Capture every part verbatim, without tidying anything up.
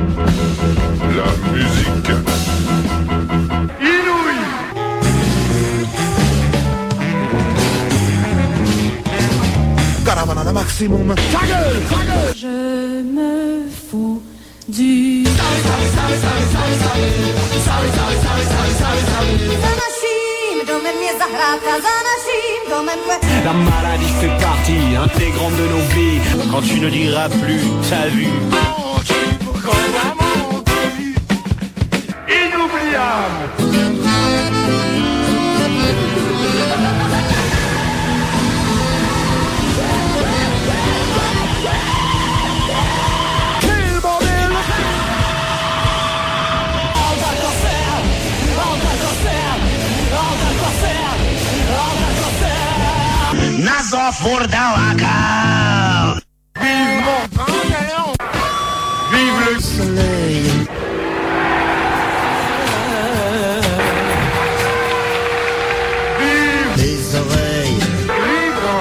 La musique inouïe. Caravana maximum. Ta gueule, ta gueule. Je me fous du La maladie fait partie intégrante de nos vies. Quand tu ne diras plus, t'as vu. Inoubliable. Nază furdaoacă! Vive mon grand Vive le soleil. Vive les oreilles. Libre.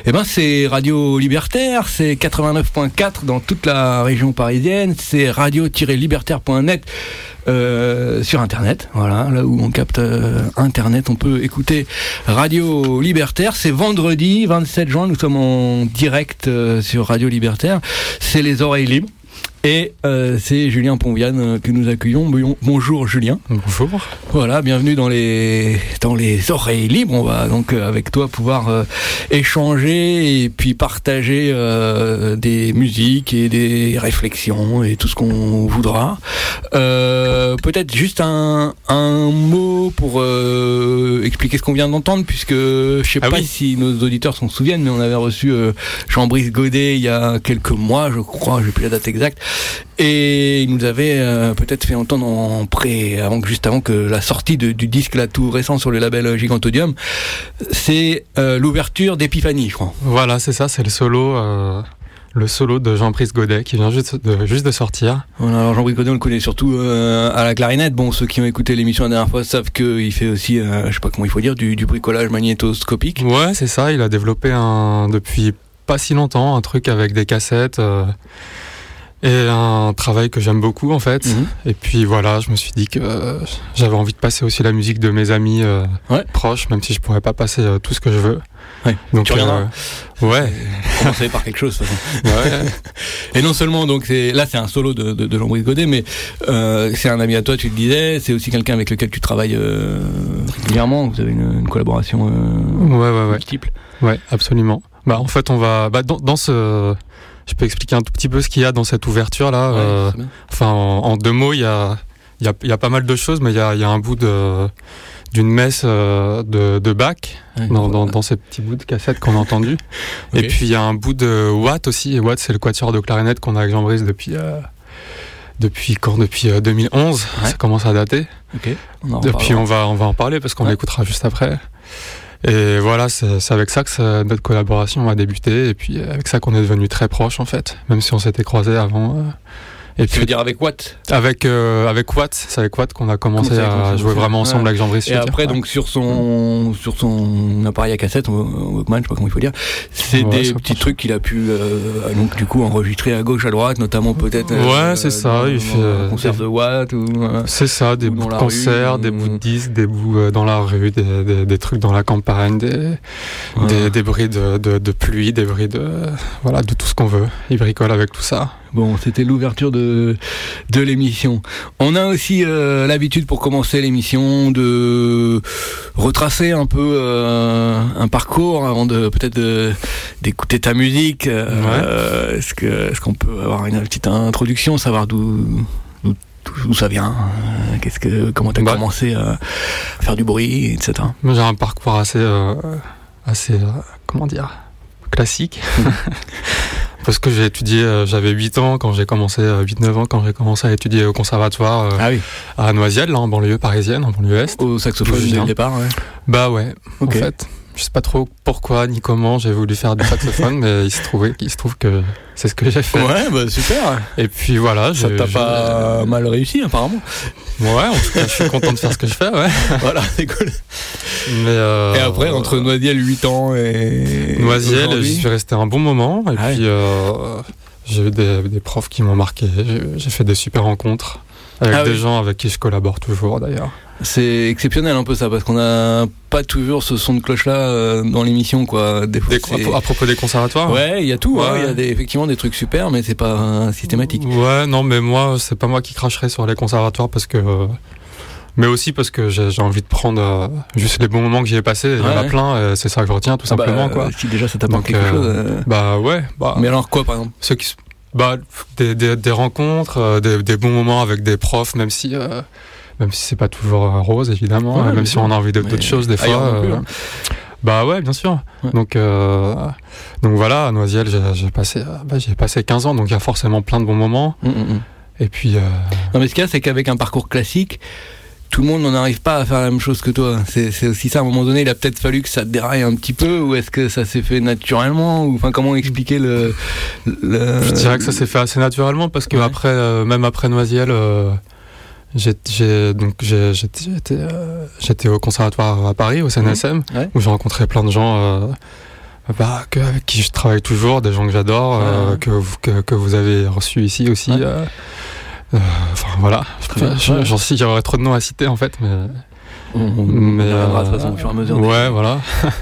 Eh ben, c'est Radio Libertaire, c'est quatre-vingt-neuf point quatre dans toute la région parisienne, c'est radio tiret libertaire point net euh, sur Internet, voilà, là où on capte euh, Internet, on peut écouter Radio Libertaire. C'est vendredi vingt-sept juin, nous sommes en direct euh, sur Radio Libertaire, c'est les oreilles libres. Et euh, c'est Julien Ponviane euh, que nous accueillons. Bonjour Julien. Bonjour. Voilà, bienvenue dans les dans les oreilles libres. On va donc euh, avec toi pouvoir euh, échanger et puis partager euh, des musiques et des réflexions et tout ce qu'on voudra. Euh, peut-être juste un un mot pour euh, expliquer ce qu'on vient d'entendre, puisque je sais ah pas oui. si nos auditeurs s'en souviennent, mais on avait reçu euh, Jean-Brice Godet il y a quelques mois, je crois, j'ai plus la date exacte. Et il nous avait euh, peut-être fait entendre en pré, avant, juste avant que la sortie de, du disque là tout récent sur le label Gigantodium, c'est euh, l'ouverture d'Épiphanie, je crois. Voilà, c'est ça, c'est le solo, euh, le solo de Jean-Brice Godet qui vient juste de, juste de sortir. Voilà, alors Jean-Brice Godet, on le connaît surtout euh, à la clarinette. Bon, ceux qui ont écouté l'émission la dernière fois savent qu'il fait aussi, euh, je sais pas comment il faut dire, du, du bricolage magnétoscopique. Ouais, c'est ça. Il a développé un depuis pas si longtemps un truc avec des cassettes. Euh, Et un travail que j'aime beaucoup en fait. Mmh. Et puis voilà, je me suis dit que euh, j'avais envie de passer aussi la musique de mes amis euh, ouais. proches, même si je pourrais pas passer euh, tout ce que je veux. Ouais. Donc tu reviendras. Euh, ouais. Commencer par quelque chose de toute façon. Ouais. Et non seulement donc c'est là c'est un solo de, de, de Jean-Brice Godet, mais euh, c'est un ami à toi, tu le disais. C'est aussi quelqu'un avec lequel tu travailles euh, régulièrement. Vous avez une, une collaboration euh, ouais, ouais, ouais. multiple. Ouais, absolument. Bah en fait on va bah, dans, dans ce je peux expliquer un tout petit peu ce qu'il y a dans cette ouverture là. Ouais, euh, enfin, en, en deux mots, il y a, il y a, il y a pas mal de choses, mais il y a, il y a un bout de, d'une messe euh, de, de Bach ouais, dans, dans, dans ces petits bouts de cassette qu'on a entendus. Okay. Et puis il y a un bout de Watt aussi. Et Watt, c'est le quatuor de clarinette qu'on a avec Jean-Brice depuis, euh, depuis quand Depuis euh, deux mille onze. Ouais. Ça commence à dater. Okay. On et puis on va, on va en parler parce qu'on ouais. l'écoutera juste après. Et voilà, c'est, c'est avec ça que ça, notre collaboration a débuté, et puis avec ça qu'on est devenus très proches en fait, même si on s'était croisés avant. Euh, et tu veux dire avec Watt ? Avec euh, avec Watt, c'est avec Watt qu'on a commencé Comment à commencé jouer vraiment ensemble ouais. avec Jean-Brice. Et après dire, donc ouais. sur son mmh. sur son appareil à cassette, Walkman, je sais pas comment il faut dire, c'est ouais, des petits trucs qu'il a pu euh, donc du coup enregistrer à gauche à droite, notamment peut-être. Ouais, euh, c'est ça. Dans, il fait un concert de Watt ou. Euh, c'est ça, des bouts de concerts, des bouts de disques, des bouts euh, dans la rue, des, des des trucs dans la campagne, des ouais. des, des bruits de, de de pluie, des bruits de voilà de tout ce qu'on veut. Il bricole avec tout ça. Bon, c'était l'ouverture de de l'émission. On a aussi euh, l'habitude pour commencer l'émission de retracer un peu euh, un parcours avant de peut-être de, d'écouter ta musique. Euh, ouais. Est-ce que est-ce qu'on peut avoir une petite introduction, savoir d'où d'où, d'où ça vient, euh, qu'est-ce que comment t'as bah. commencé à faire du bruit, et cetera. Moi, j'ai un parcours assez euh, assez euh, comment dire classique. Parce que j'ai étudié, euh, j'avais huit ans quand j'ai commencé, euh, huit neuf ans quand j'ai commencé à étudier au conservatoire euh, ah oui. à Noisiel, là, en banlieue parisienne, en banlieue est. Au saxophone dès le départ, ouais. Bah ouais, okay. En fait. Je sais pas trop pourquoi ni comment j'ai voulu faire du saxophone, mais il se trouvait, il se trouve que c'est ce que j'ai fait. Ouais, bah super. Et puis voilà. Ça j'ai, t'a j'ai... pas mal réussi apparemment. Ouais, en tout cas, je suis content de faire ce que je fais, ouais. Voilà, c'est cool. Mais euh, et après, entre Noisiel huit ans et Noisiel, j'y suis resté un bon moment. Et ah puis ouais. euh, j'ai eu des, des profs qui m'ont marqué. J'ai, j'ai fait des super rencontres avec ah des oui. gens avec qui je collabore toujours d'ailleurs. C'est exceptionnel un peu ça, parce qu'on n'a pas toujours ce son de cloche là euh, dans l'émission quoi. Des fois, des, à propos des conservatoires. Ouais, il y a tout. Il ouais. hein, y a des, effectivement des trucs super, mais c'est pas euh, systématique. Ouais, non, mais moi, c'est pas moi qui cracherai sur les conservatoires parce que. Euh, mais aussi parce que j'ai, j'ai envie de prendre euh, juste les bons moments que j'y ai passés. Il y en a plein, et c'est ça que je retiens tout ah simplement bah, quoi. Si déjà ça t'apporte quelque euh, chose. Euh... Bah ouais. Bah, mais alors quoi par exemple? Ceux qui, bah des, des, des rencontres, euh, des, des bons moments avec des profs, même si. Euh, Même si c'est pas toujours rose, évidemment, ouais, même si on a envie de, d'autres choses des fois. Euh, hein. Bah ouais, bien sûr. Ouais. Donc, euh, donc voilà, à Noisiel, j'ai, j'ai, passé, bah, j'ai passé quinze ans, donc il y a forcément plein de bons moments. Mm-hmm. Et puis. Euh... Non, mais ce qu'il y a, c'est qu'avec un parcours classique, tout le monde n'en arrive pas à faire la même chose que toi. C'est, c'est aussi ça, à un moment donné, il a peut-être fallu que ça te déraille un petit peu, ou est-ce que ça s'est fait naturellement, ou enfin, comment expliquer le, le. Je dirais que ça s'est fait assez naturellement, parce que ouais. après, euh, même après Noisiel, euh, J'ai, j'ai, donc, j'ai, j'étais, j'étais, euh, j'étais au conservatoire à Paris, au C N S M, mmh, ouais. où j'ai rencontré plein de gens, euh, Bah, que, avec qui je travaille toujours, des gens que j'adore, ah. euh, que, que, que vous avez reçus ici aussi. Ouais. Euh, euh, enfin voilà, j'en sais, j'aurais trop de noms à citer en fait, mais. On, on, mais on verra de toute façon au fur et à mesure. Ouais, voilà.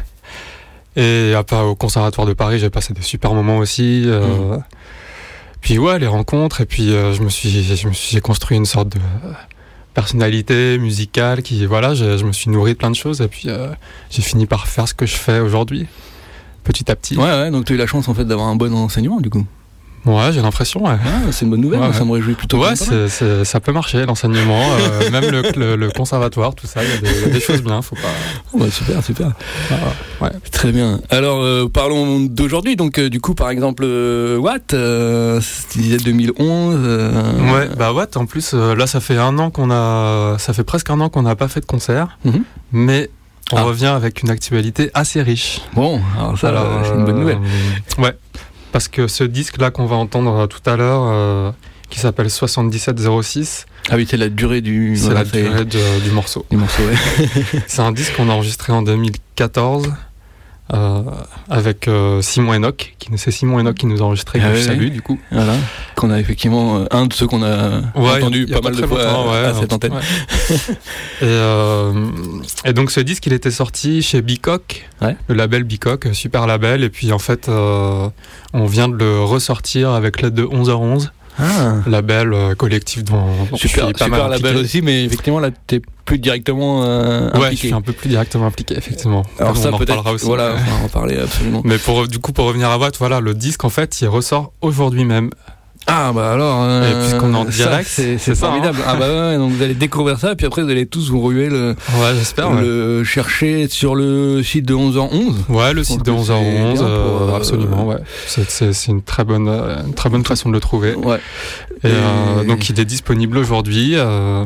Et après, au Conservatoire de Paris, j'ai passé des super moments aussi. Euh, mmh. Puis ouais, les rencontres, et puis euh, je me suis, je me suis, j'ai construit une sorte de personnalité musicale qui, voilà, je, je me suis nourri de plein de choses, et puis euh, j'ai fini par faire ce que je fais aujourd'hui, petit à petit. Ouais, ouais, donc tu as eu la chance en fait d'avoir un bon enseignement du coup. Ouais, j'ai l'impression, ouais. Ah, c'est une bonne nouvelle, ouais, ouais. Ça me réjouit plutôt. Ouais, c'est, c'est, ça peut marcher, l'enseignement, euh, même le, le, le conservatoire, tout ça, il y, y a des choses bien, faut pas... Ouais, super, super. Ah, ouais. Très bien. Alors, euh, parlons d'aujourd'hui, donc euh, du coup, par exemple, euh, Watt, euh, c'était deux mille onze. Euh... Ouais, bah Watt, en plus, euh, là, ça fait un an qu'on a... Ça fait presque un an qu'on n'a pas fait de concert, mm-hmm. mais... On ah. revient avec une actualité assez riche. Bon, alors ça, alors, c'est une bonne nouvelle. Euh, ouais. Parce que ce disque-là qu'on va entendre tout à l'heure, euh, qui s'appelle soixante-dix-sept zéro six... Ah oui, c'est la durée du... C'est la fait... durée de, du morceau. Du morceau, ouais. C'est un disque qu'on a enregistré en deux mille quatorze, euh, avec euh, Simon Enoch, qui, c'est Simon Enoch qui nous a enregistré, ah, que ouais, je salue, du coup. Voilà, qu'on a effectivement... Euh, un de ceux qu'on a ouais, entendu pas, pas mal de fois à, ouais, à cette antenne. Ouais. et, euh, et donc ce disque, il était sorti chez Bicoque, ouais. le label Bicoque, super label, et puis en fait, euh, on vient de le ressortir avec l'aide de onze heures onze. Ah. Label euh, collectif dont, dont super, je suis pas super mal label impliqué. Aussi, mais effectivement là t'es plus directement euh, impliqué. Ouais, je suis un peu plus directement impliqué, effectivement. Alors on ça en peut-être, aussi. Voilà, on va en parler absolument. Mais pour du coup pour revenir à Watt, voilà, le disque en fait il ressort aujourd'hui même. Ah bah alors, euh, et puisqu'on est en direct, ça, c'est, c'est, c'est formidable. Ça, hein. Ah bah ouais, donc vous allez découvrir ça, puis après vous allez tous vous ruer le, ouais, j'espère, le ouais. chercher sur le site de onze heures onze. Ouais, le site de onze heures onze, euh, pour, absolument, ouais. C'est, c'est, c'est une très bonne, une très bonne façon de le trouver. Ouais. Et, et... Euh, donc il est disponible aujourd'hui. Euh,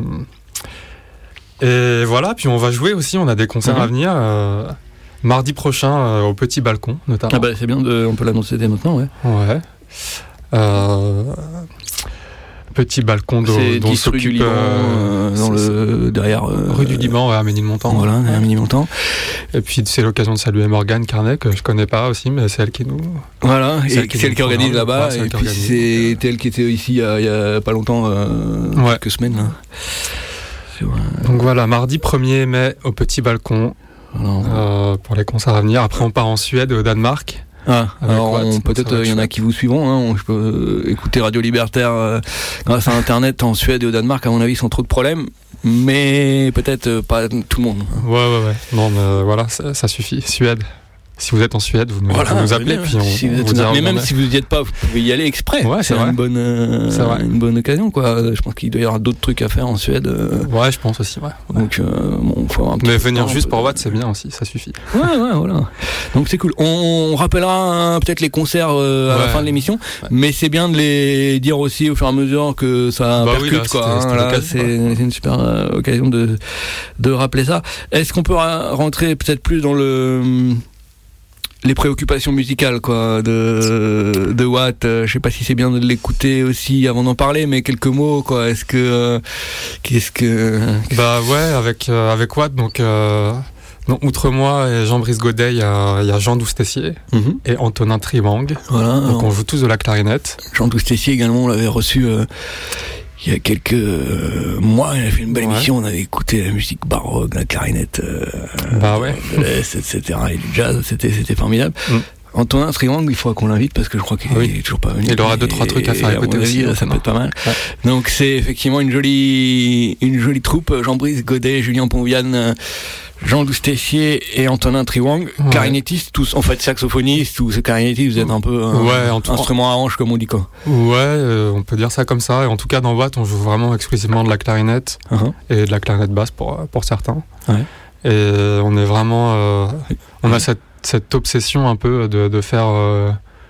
et voilà, puis on va jouer aussi. On a des concerts mm-hmm. à venir. Euh, mardi prochain euh, au Petit Balcon, notamment. Ah bah c'est bien, de, on peut l'annoncer dès maintenant, ouais. Ouais. Euh, petit balcon dont, dont s'occupe rue du Liban, euh, dans le derrière euh, rue du Liban, ouais, à Ménilmontant. Voilà, derrière Ménilmontant. Et puis c'est l'occasion de saluer Morgane Carnet, que je connais pas aussi, mais c'est elle qui nous. Voilà, c'est et elle qui, c'est elle qui organise là-bas. Ouais, et puis c'est elle qui était ici il y a, il y a pas longtemps, euh, ouais. quelques semaines. Là. Sur, euh... Donc voilà, mardi premier mai au Petit Balcon, voilà, euh, pour les concerts à venir. Après on part en Suède et au Danemark. Ah, alors on, peut-être il y en a qui vous suivront, hein, je peux euh, écouter Radio Libertaire euh, grâce à internet en Suède et au Danemark, à mon avis sans trop de problèmes, mais peut-être euh, pas tout le monde. Ouais ouais ouais, non mais euh, voilà, ça, ça suffit. Suède. Si vous êtes en Suède, vous nous, voilà, vous nous appelez, puis on, si vous vous dira, mais même si vous n'y êtes pas, vous pouvez y aller exprès. Ouais, c'est, c'est vrai. Une bonne, euh, c'est vrai. Une bonne occasion, quoi. Je pense qu'il doit y avoir d'autres trucs à faire en Suède. Euh, ouais, je pense aussi. Ouais. Donc, euh, bon, faut avoir un petit mais venir temps, juste peut... pour Watt, c'est bien aussi, ça suffit. Ouais, ouais, voilà. Donc c'est cool. On, on rappellera hein, peut-être les concerts euh, à ouais. la fin de l'émission, ouais. mais c'est bien de les dire aussi au fur et à mesure que ça bah percute, oui, là, quoi. C'était, hein, là, c'est, c'est une super euh, occasion de de rappeler ça. Est-ce qu'on peut rentrer peut-être plus dans le les préoccupations musicales quoi de de Watt, euh, je sais pas si c'est bien de l'écouter aussi avant d'en parler, mais quelques mots quoi. Est-ce que euh, qu'est-ce que bah ouais avec euh, avec Watt donc euh, donc outre moi et Jean-Brice Godet, il y a il y a Jean Doustessier mm-hmm. et Antonin Triwang. Voilà. Donc alors, on joue tous de la clarinette. Jean Doustessier également, on l'avait reçu euh, il y a quelques euh, mois, il a fait une belle ouais. émission, on avait écouté la musique baroque, la clarinette, euh, bah ouais. de l'Est, et cetera, et du jazz, c'était, c'était formidable. Mm. Antonin Triwang, il faudra qu'on l'invite parce que je crois qu'il oui. est toujours pas venu. Il aura deux, trois trucs à faire écouter aussi. Ça peut être pas mal. Ouais. Donc c'est effectivement une jolie, une jolie troupe. Jean-Brice Godet, Julien Ponviane, Jean Doustessier et Antonin Triwang, ouais. clarinettistes, tous, en fait saxophonistes ou clarinettistes, vous êtes un peu un, ouais, en tout... instrument à hanche comme on dit quoi. Ouais, euh, on peut dire ça comme ça. Et en tout cas dans Watt, on joue vraiment exclusivement de la clarinette uh-huh. et de la clarinette basse pour, pour certains. Ouais. Et on est vraiment, euh, on a cette, cette obsession un peu de, de faire euh,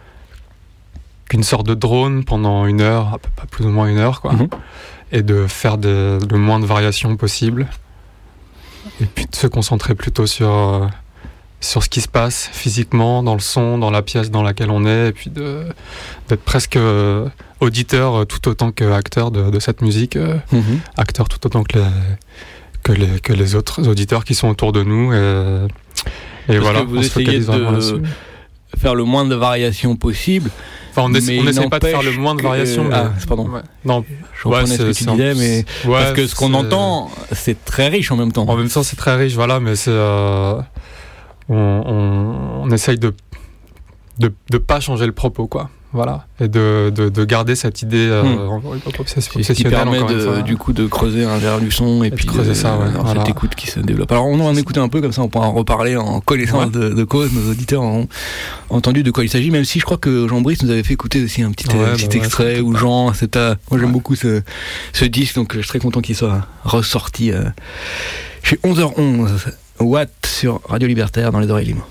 qu'une sorte de drone pendant une heure, pas plus ou moins une heure quoi, uh-huh. et de faire des, le moins de variations possible. Et puis de se concentrer plutôt sur, euh, sur ce qui se passe physiquement, dans le son, dans la pièce dans laquelle on est, et puis de, d'être presque euh, auditeur euh, tout autant qu'acteur de, de cette musique, euh, mm-hmm. acteur tout autant que les, que, les, que les autres auditeurs qui sont autour de nous. Et, et voilà, on se focalise vraiment là-dessus. faire le moins de variations possible. Enfin, on n'essaie pas de faire le moins de variations. Que, mais... Ah, pardon. Ouais. Non, je comprenais ouais, ce que tu disais, mais ouais, parce que ce qu'on entend, c'est très riche en même temps. En même temps, c'est très riche, voilà, mais c'est euh... on, on, on essaye de de de pas changer le propos, quoi. Voilà, et de, de, de garder cette idée euh, hmm. obsessionnelle. Ce qui permet de, du coup de creuser un verre du son et, et puis de creuser de, ça, ouais, voilà. Cette écoute qui se développe. Alors on va en écouter un peu, comme ça on pourra en reparler en connaissance ouais. de, de cause. Nos auditeurs ont entendu de quoi il s'agit, même si je crois que Jean-Brice nous avait fait écouter aussi un petit, ouais, euh, petit bah extrait ouais, où Jean, c'est à... moi j'aime ouais. beaucoup ce, ce disque, donc je suis très content qu'il soit ressorti euh, chez onze heures onze, Watt sur Radio Libertaire dans les oreilles libres.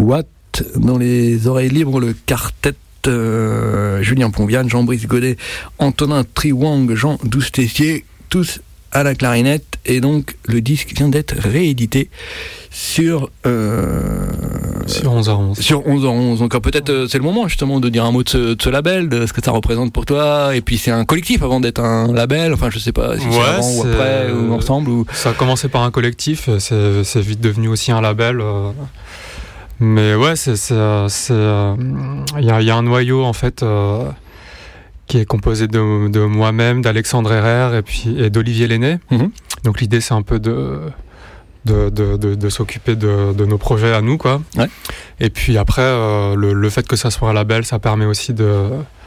Watt dans les oreilles libres, le quartet euh, Julien Plombian, Jean-Brice Godet, Antonin Triwang, Jean Douce-Tessier, tous à la clarinette, et donc le disque vient d'être réédité sur euh, sur onze heures onze. Sur onze heures onze. Donc peut-être euh, c'est le moment justement de dire un mot de ce, de ce label, de ce que ça représente pour toi. Et puis c'est un collectif avant d'être un label. Enfin je sais pas si ouais, c'est avant c'est... ou après ou ensemble. Ou... Ça a commencé par un collectif, c'est, c'est vite devenu aussi un label. Euh... Mais ouais, c'est c'est c'est il euh, y a il y a un noyau en fait. Euh... qui est composé de, de moi-même, d'Alexandre Herrère et puis et d'Olivier Lenné. Mmh. Donc l'idée c'est un peu de de, de, de, de s'occuper de, de nos projets à nous, quoi. Ouais. Et puis après euh, le, le fait que ça soit un label, ça permet aussi de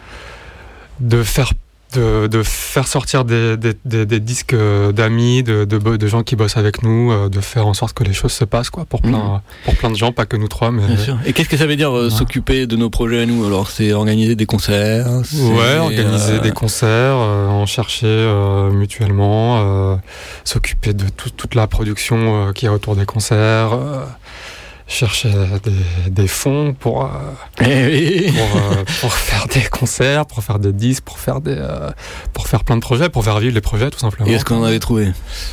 de faire de, de faire sortir des, des, des, des disques d'amis, de, de, de gens qui bossent avec nous, de faire en sorte que les choses se passent, quoi, pour plein, mmh. pour plein de gens, pas que nous trois. Mais... Bien sûr. Et qu'est-ce que ça veut dire euh, ouais. s'occuper de nos projets à nous? Alors, c'est organiser des concerts? Ouais, organiser euh... des concerts, euh, en chercher euh, mutuellement, euh, s'occuper de tout, toute la production euh, qu'il y a autour des concerts, euh, chercher des, des fonds pour, euh, eh oui. pour, euh, pour faire des concerts, pour faire des disques, pour faire, des, euh, pour faire plein de projets, pour faire vivre les projets tout simplement. Et est-ce qu'on en avait trouvé?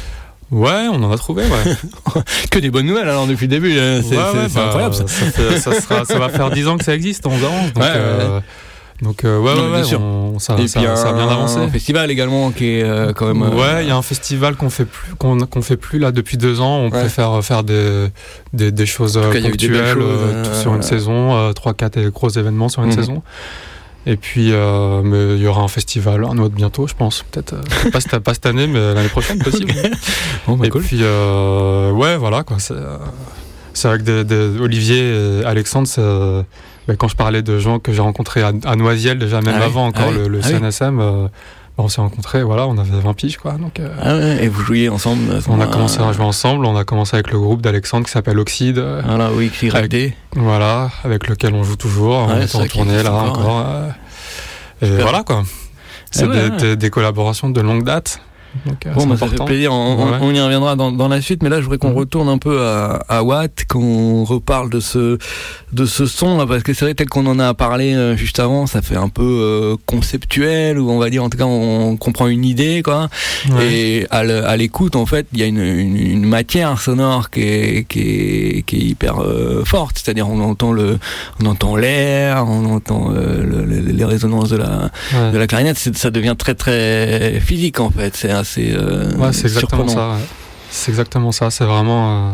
Ouais, on en a trouvé, ouais. Que des bonnes nouvelles alors depuis le début, c'est, ouais, ouais, c'est bah, incroyable ça. Ça, fait, ça, sera, ça va faire dix ans que ça existe, onze ans. Donc, ouais, euh, ouais. Donc euh, ouais, non, ouais, ouais on, ça, et ça, puis ça a bien avancé. Un festival également qui est euh, quand même. Euh... Ouais, il y a un festival qu'on fait plus, qu'on, qu'on fait plus là depuis deux ans. On ouais. préfère faire des des, des choses cas, ponctuelles choses, euh, euh, sur une euh... saison, euh, trois quatre gros événements sur une mm-hmm. saison. Et puis euh, mais il y aura un festival, un autre bientôt, je pense. Peut-être euh, pas, cette, pas cette année, mais l'année prochaine possible. Oh, bah, et cool. puis euh, ouais, voilà quoi. C'est, euh, c'est avec des, des, Olivier et Alexandre. C'est, Ben, quand je parlais de gens que j'ai rencontrés à, à Noisiel, déjà même ah avant oui, encore ah oui, le, le ah C N S M, oui. euh, ben on s'est rencontrés, voilà, on avait vingt piges, quoi. Donc, euh, ah ouais, et vous jouiez ensemble? On a commencé à jouer ensemble, on a commencé avec le groupe d'Alexandre qui s'appelle Oxide. Voilà, oui, qui avec, voilà, avec lequel on joue toujours, ouais, on est en tournée là encore. encore euh, et super. Voilà, quoi. C'est ah ouais, des, ouais. Des, des collaborations de longue date. Donc, bon, bah, ça fait plaisir, on, ouais. on y reviendra dans, dans la suite, mais là je voudrais qu'on mmh. retourne un peu à, à Watt, qu'on reparle de ce, de ce son là, parce que c'est vrai, tel qu'on en a parlé euh, juste avant, ça fait un peu euh, conceptuel, ou on va dire en tout cas on, on comprend une idée, quoi. Ouais. Et à, le, à l'écoute, en fait, il y a une, une, une matière sonore qui est, qui est, qui est hyper euh, forte, c'est-à-dire on entend, le, on entend l'air, on entend euh, le, le, les résonances de la, ouais. de la clarinette, c'est, ça devient très très physique en fait. C'est assez euh, ouais, c'est exactement surprenant. ça. Ouais. C'est exactement ça. C'est vraiment.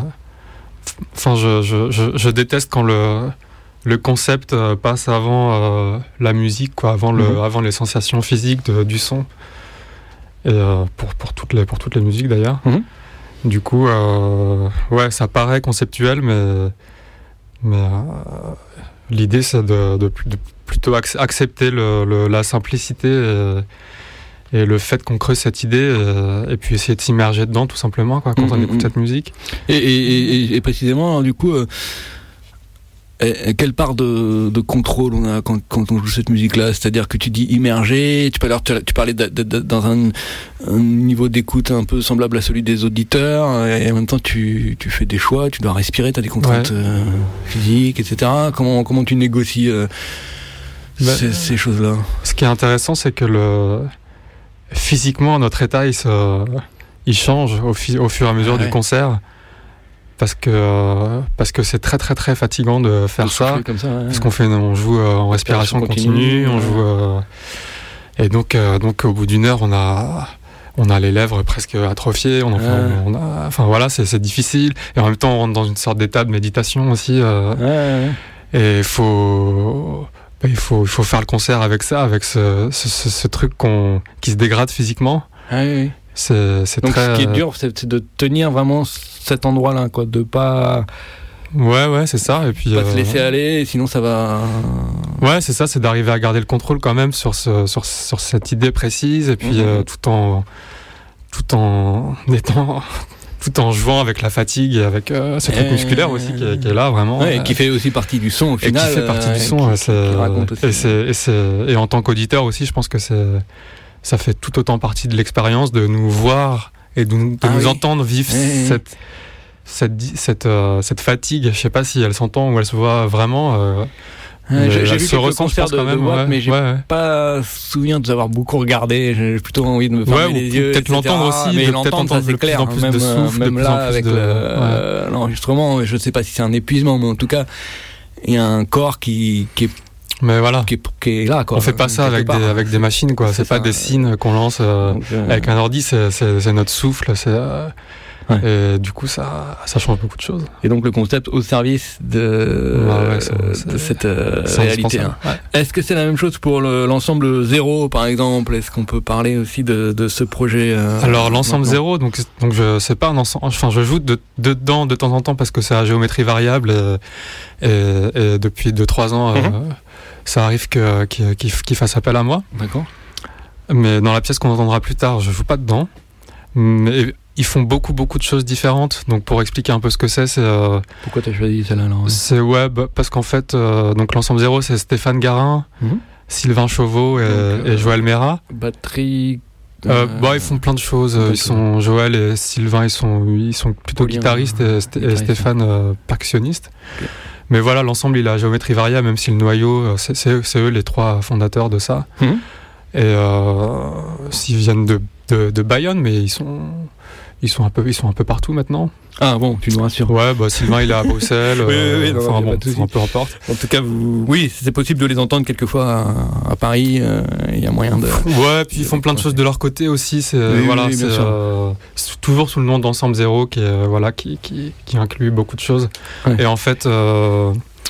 Enfin, euh... je, je, je, je déteste quand le le concept euh, passe avant euh, la musique, quoi, avant mm-hmm. le, avant les sensations physiques de, du son. Et euh, pour pour toutes les pour toutes les musiques d'ailleurs. Mm-hmm. Du coup, euh, ouais, ça paraît conceptuel, mais mais euh, l'idée c'est de, de, de plutôt accepter le, le, la simplicité. Et, Et le fait qu'on creuse cette idée euh, et puis essayer de s'immerger dedans tout simplement, quoi, quand mmh, on écoute mmh. cette musique. Et, et, et, et précisément, alors, du coup, euh, et, et quelle part de, de contrôle on a quand, quand on joue cette musique-là? C'est-à-dire que tu dis immergé, tu, alors, tu, tu parlais de, de, de, dans un, un niveau d'écoute un peu semblable à celui des auditeurs, et en même temps tu, tu fais des choix, tu dois respirer, tu as des contraintes ouais. euh, physiques, et cetera. Comment, comment tu négocies euh, bah, ces, ces choses-là? Ce qui est intéressant, c'est que le... physiquement notre état il, se, il change au, fi, au fur et à mesure ah ouais. du concert parce que, euh, parce que c'est très très très fatigant de faire ça, comme ça ouais. parce qu'on fait, on joue euh, en respiration, respiration continue, continue on joue euh, et donc, euh, donc au bout d'une heure on a, on a les lèvres presque atrophiées, on, en, ouais. on, on a, enfin voilà c'est, c'est difficile, et en même temps on rentre dans une sorte d'état de méditation aussi euh, ouais, ouais. et il faut Il faut, il faut faire le concert avec ça, avec ce, ce, ce, ce truc qu'on, qui se dégrade physiquement. Ah oui, oui. C'est, c'est Donc très... ce qui est dur, c'est, c'est de tenir vraiment cet endroit-là, quoi, de pas... Ouais, ouais, c'est ça. Et puis, pas euh... se laisser aller, sinon ça va... Ouais, c'est ça, c'est d'arriver à garder le contrôle quand même sur, ce, sur, sur cette idée précise, et puis mmh. euh, tout en, tout en étant... tout en jouant avec la fatigue et avec euh, ce truc musculaire aussi qui est, qui est là vraiment ouais, et qui fait aussi partie du son au final, et qui fait partie euh, du son qui, c'est, qui raconte aussi. Et, c'est, et, c'est, et en tant qu'auditeur aussi je pense que c'est, ça fait tout autant partie de l'expérience de nous voir et de, de ah nous oui. entendre vivre ouais, cette, cette cette euh, cette fatigue, je sais pas si elle s'entend ou elle se voit vraiment. Euh, Ouais, j'ai j'ai vu quelques ressent, concerts de, quand même, de Watt, ouais, mais j'ai ouais, ouais. pas souvenir de vous avoir beaucoup regardé. J'ai plutôt envie de me fermer ouais, les yeux. Peut-être l'entendre aussi, mais de l'entendre, ça c'est clair. En plus même de souffle, même de là, plus en plus avec de... le, ouais. euh, l'enregistrement, je sais pas si c'est un épuisement, mais en tout cas, il y a un corps qui, qui est Mais voilà. Qui est, qui est là, quoi. On fait pas ça avec part, des, avec des machines, quoi. C'est, c'est pas ça, des signes qu'on lance euh, donc, euh... avec un ordi, c'est, c'est, c'est notre souffle, c'est, euh, ouais. Et du coup, ça, ça change beaucoup de choses. Et donc, le concept au service de, ouais, ouais, c'est, c'est, de cette euh, réalité. Hein. Ouais. Est-ce que c'est la même chose pour le, l'ensemble zéro, par exemple? Est-ce qu'on peut parler aussi de, de ce projet euh, Alors, l'ensemble maintenant zéro, donc, donc je, c'est pas un ensemble, enfin, je joue de, dedans de temps en temps parce que c'est à géométrie variable et, et, et depuis deux trois ans, mm-hmm. euh, ça arrive que, qu'il, qu'il, qu'il fasse appel à moi. D'accord. Mais dans la pièce qu'on entendra plus tard, je joue pas dedans. Mais ils font beaucoup, beaucoup de choses différentes. Donc, pour expliquer un peu ce que c'est, c'est... Euh, Pourquoi t'as choisi celle-là alors, ouais. C'est ouais, bah, parce qu'en fait, euh, donc l'ensemble zéro, c'est Stéphane Garin, mm-hmm. Sylvain Chauveau et, donc, euh, et Joël Mera. Batterie... Euh, bah, ils font plein de choses. Ils sont, Joël et Sylvain, ils sont, ils sont plutôt Paulien, guitaristes et, St- et Stéphane euh, percussionniste. Okay. Mais voilà, l'ensemble, il a géométrie variable, même si le noyau, c'est, c'est, c'est eux les trois fondateurs de ça. Mm-hmm. Et euh, s'ils viennent de, de, de Bayonne, mais ils sont, ils sont un peu, ils sont un peu partout maintenant. Ah bon, tu nous rassures. Ouais, bah Sylvain il est à Bruxelles. oui, oui, oui, non, enfin, non, bon, un peu importe. En tout cas, vous, oui, c'est possible de les entendre quelquefois à, à Paris. Il euh, y a moyen de. Ouais, puis ils font plein de choses de leur côté aussi. C'est oui, voilà, oui, c'est, euh, c'est toujours sous le nom d'Ensemble Zéro qui est, voilà, qui, qui, qui inclut beaucoup de choses. Ouais. Et en fait, euh,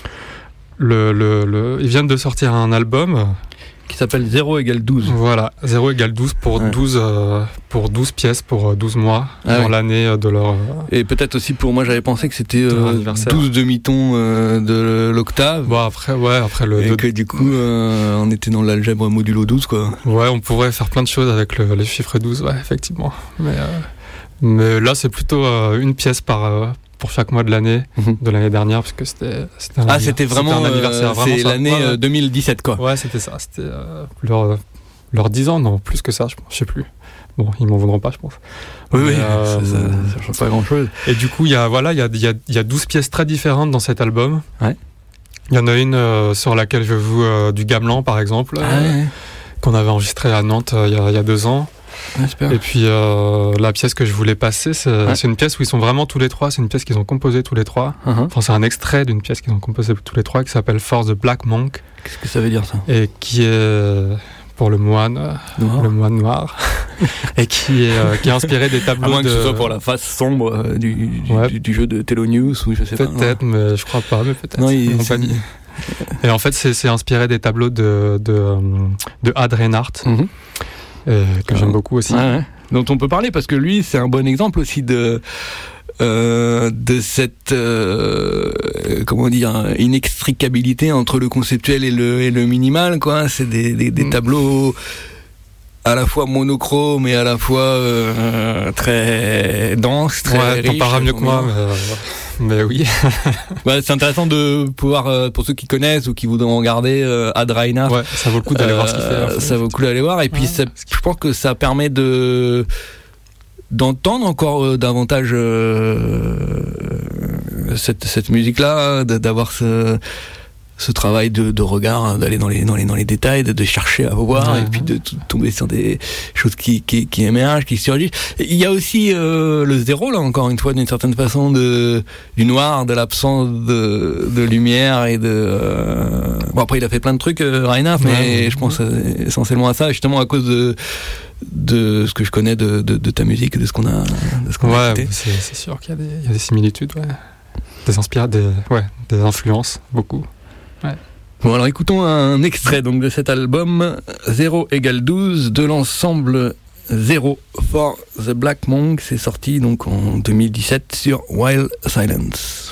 le, le, le, ils viennent de sortir un album. Qui s'appelle zéro égale douze. Voilà, zéro égale douze pour, ouais. douze, euh, pour douze pièces pour douze mois ah dans ouais. l'année de leur... Euh, et peut-être aussi pour moi, j'avais pensé que c'était euh, douze demi-tons euh, de l'octave. Bon, après, ouais, après le... Et de... que du coup, euh, on était dans l'algèbre modulo douze, quoi. Ouais, on pourrait faire plein de choses avec le, les chiffres douze, ouais, effectivement. Mais, euh, mais là, c'est plutôt euh, une pièce par... Euh, pour chaque mois de l'année, mmh. de l'année dernière, parce que c'était, c'était un ah, c'était vraiment, c'était un anniversaire, euh, vraiment c'est ça. L'année ouais, deux mille dix-sept, quoi. Ouais, c'était ça, c'était euh, leur, leur dix ans, non, plus que ça, je, je sais plus. Bon, ils m'en voudront pas, je pense. Oui, Mais, oui, euh, ça, ça, ça change pas grand-chose. Et du coup, il y a, voilà, il y a, il y a, il y a douze pièces très différentes dans cet album. Ouais. Il y en a une euh, sur laquelle je joue euh, du gamelan, par exemple, ah, euh, ouais. qu'on avait enregistré à Nantes euh, il y a, il y a deux ans. Ouais, et puis euh, la pièce que je voulais passer, c'est, ouais. c'est une pièce où ils sont vraiment tous les trois. C'est une pièce qu'ils ont composée tous les trois. Uh-huh. Enfin, c'est un extrait d'une pièce qu'ils ont composée tous les trois qui s'appelle For the Black Monk. Qu'est-ce que ça veut dire, ça? Et qui est pour le moine, noir. le moine noir, et qui est euh, qui est inspiré des tableaux. À moins de... que ce soit pour la face sombre euh, du, du, ouais. du, du jeu de Tello News ou je sais peut-être, pas. Peut-être, mais je crois pas, mais peut-être. Non, il, compagnie. Et en fait, c'est, c'est inspiré des tableaux de de, de Ad Reinhardt. Mm-hmm. Et que ah. j'aime beaucoup aussi. Ouais, ouais. Dont on peut parler parce que lui, c'est un bon exemple aussi de euh, de cette euh, comment dire inextricabilité entre le conceptuel et le et le minimal, quoi. C'est des des, des mm. tableaux à la fois monochrome et à la fois euh, très dense, très ouais, riche. T'en parleras mieux que moi, mais, euh, mais oui. Bah, c'est intéressant de pouvoir, euh, pour ceux qui connaissent ou qui voudront regarder euh, Ad Reinhardt. Ouais, ça vaut le coup d'aller euh, voir ce qu'il fait. Euh, ça vaut le coup d'aller voir. Et puis, ouais. ça, je pense que ça permet de d'entendre encore euh, davantage euh, cette cette musique-là, d'avoir ce ce travail de, de regard, d'aller dans les, dans les, dans les détails, de, de chercher à voir, ouais, et puis de t- tomber sur des choses qui, qui, qui émergent, qui surgissent. Il y a aussi euh, le zéro, là, encore une fois, d'une certaine façon, de, du noir, de l'absence de, de lumière et de... Euh... Bon, après, il a fait plein de trucs, euh, Reinhardt, mais ouais, je pense euh, essentiellement à ça, justement à cause de de ce que je connais de, de, de ta musique, de ce qu'on a, de ce qu'on ouais, a écouté. C'est, c'est sûr qu'il y a des, il y a des similitudes, ouais. Des inspirations, des, ouais, des influences, beaucoup. Ouais. Bon, alors écoutons un extrait donc de cet album zéro égale douze de l'ensemble zéro for the Black Monk. C'est sorti donc en deux mille dix-sept sur Wild Silence.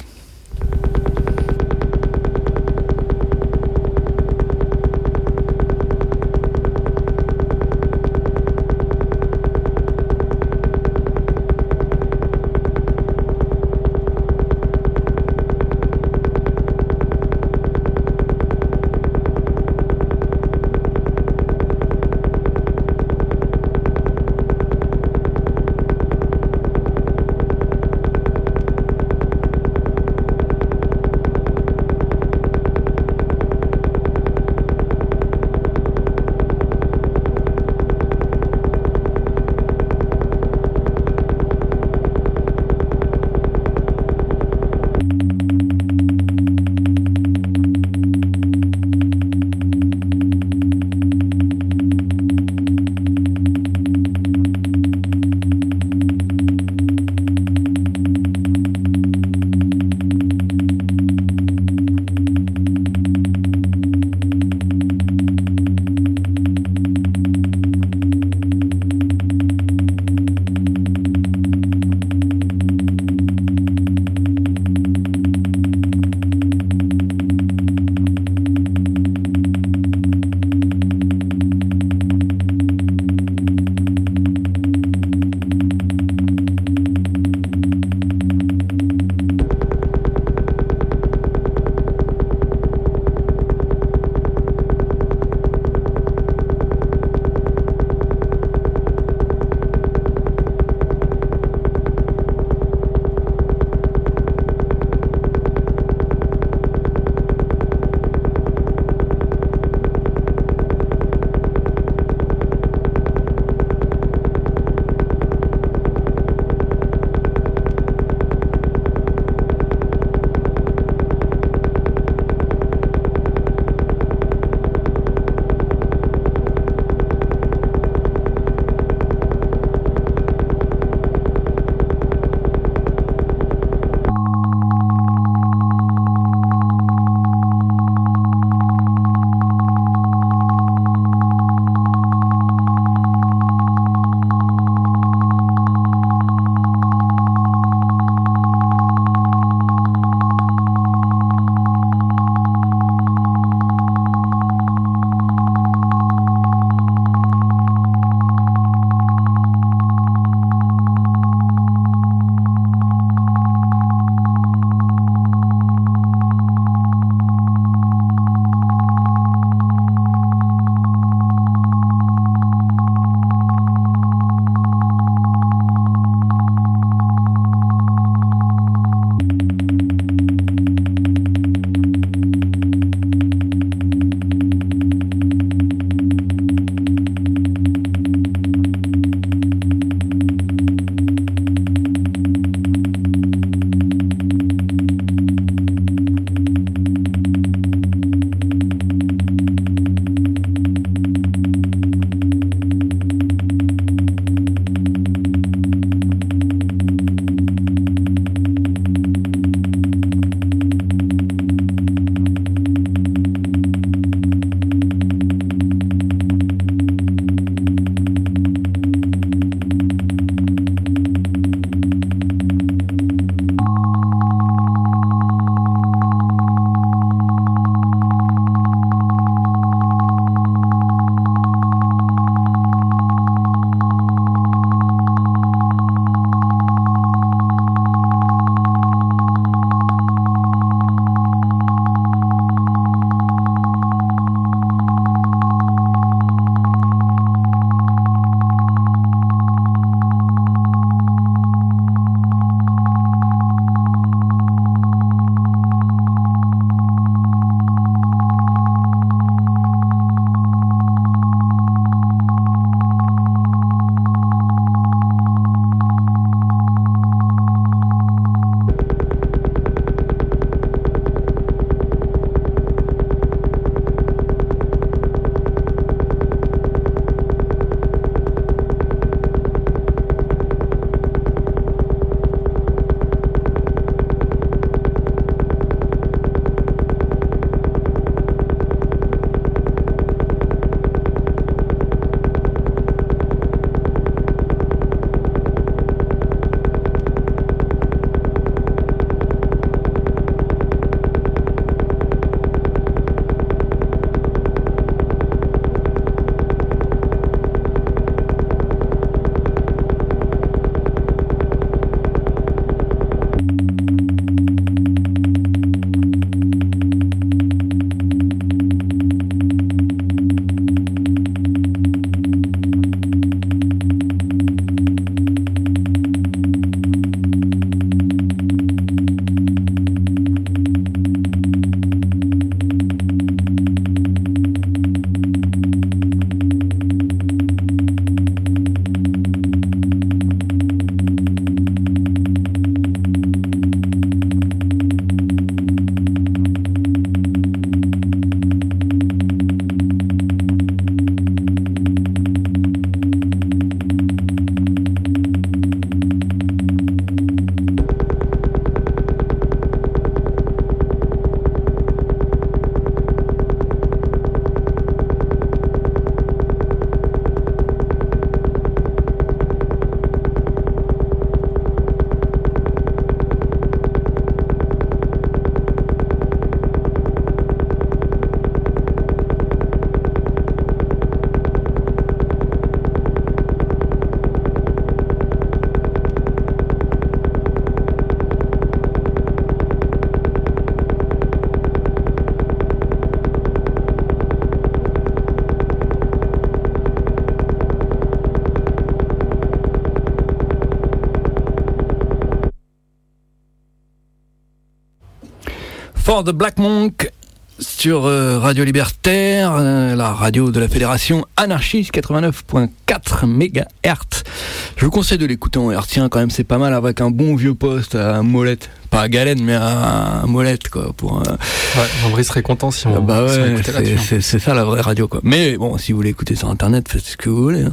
For the Black Monk sur euh, Radio Libertaire, euh, la radio de la Fédération Anarchiste, quatre-vingt-neuf virgule quatre mégahertz. Je vous conseille de l'écouter en hertzien quand même, c'est pas mal, avec un bon vieux poste à molette. Pas à galène, mais à, à molette, quoi. Pour, euh... ouais, Jean-Brice serait content si on. Ah bah ouais, si on c'est, c'est, c'est ça la vraie radio, quoi. Mais bon, si vous voulez écouter sur internet, faites ce que vous voulez. Hein.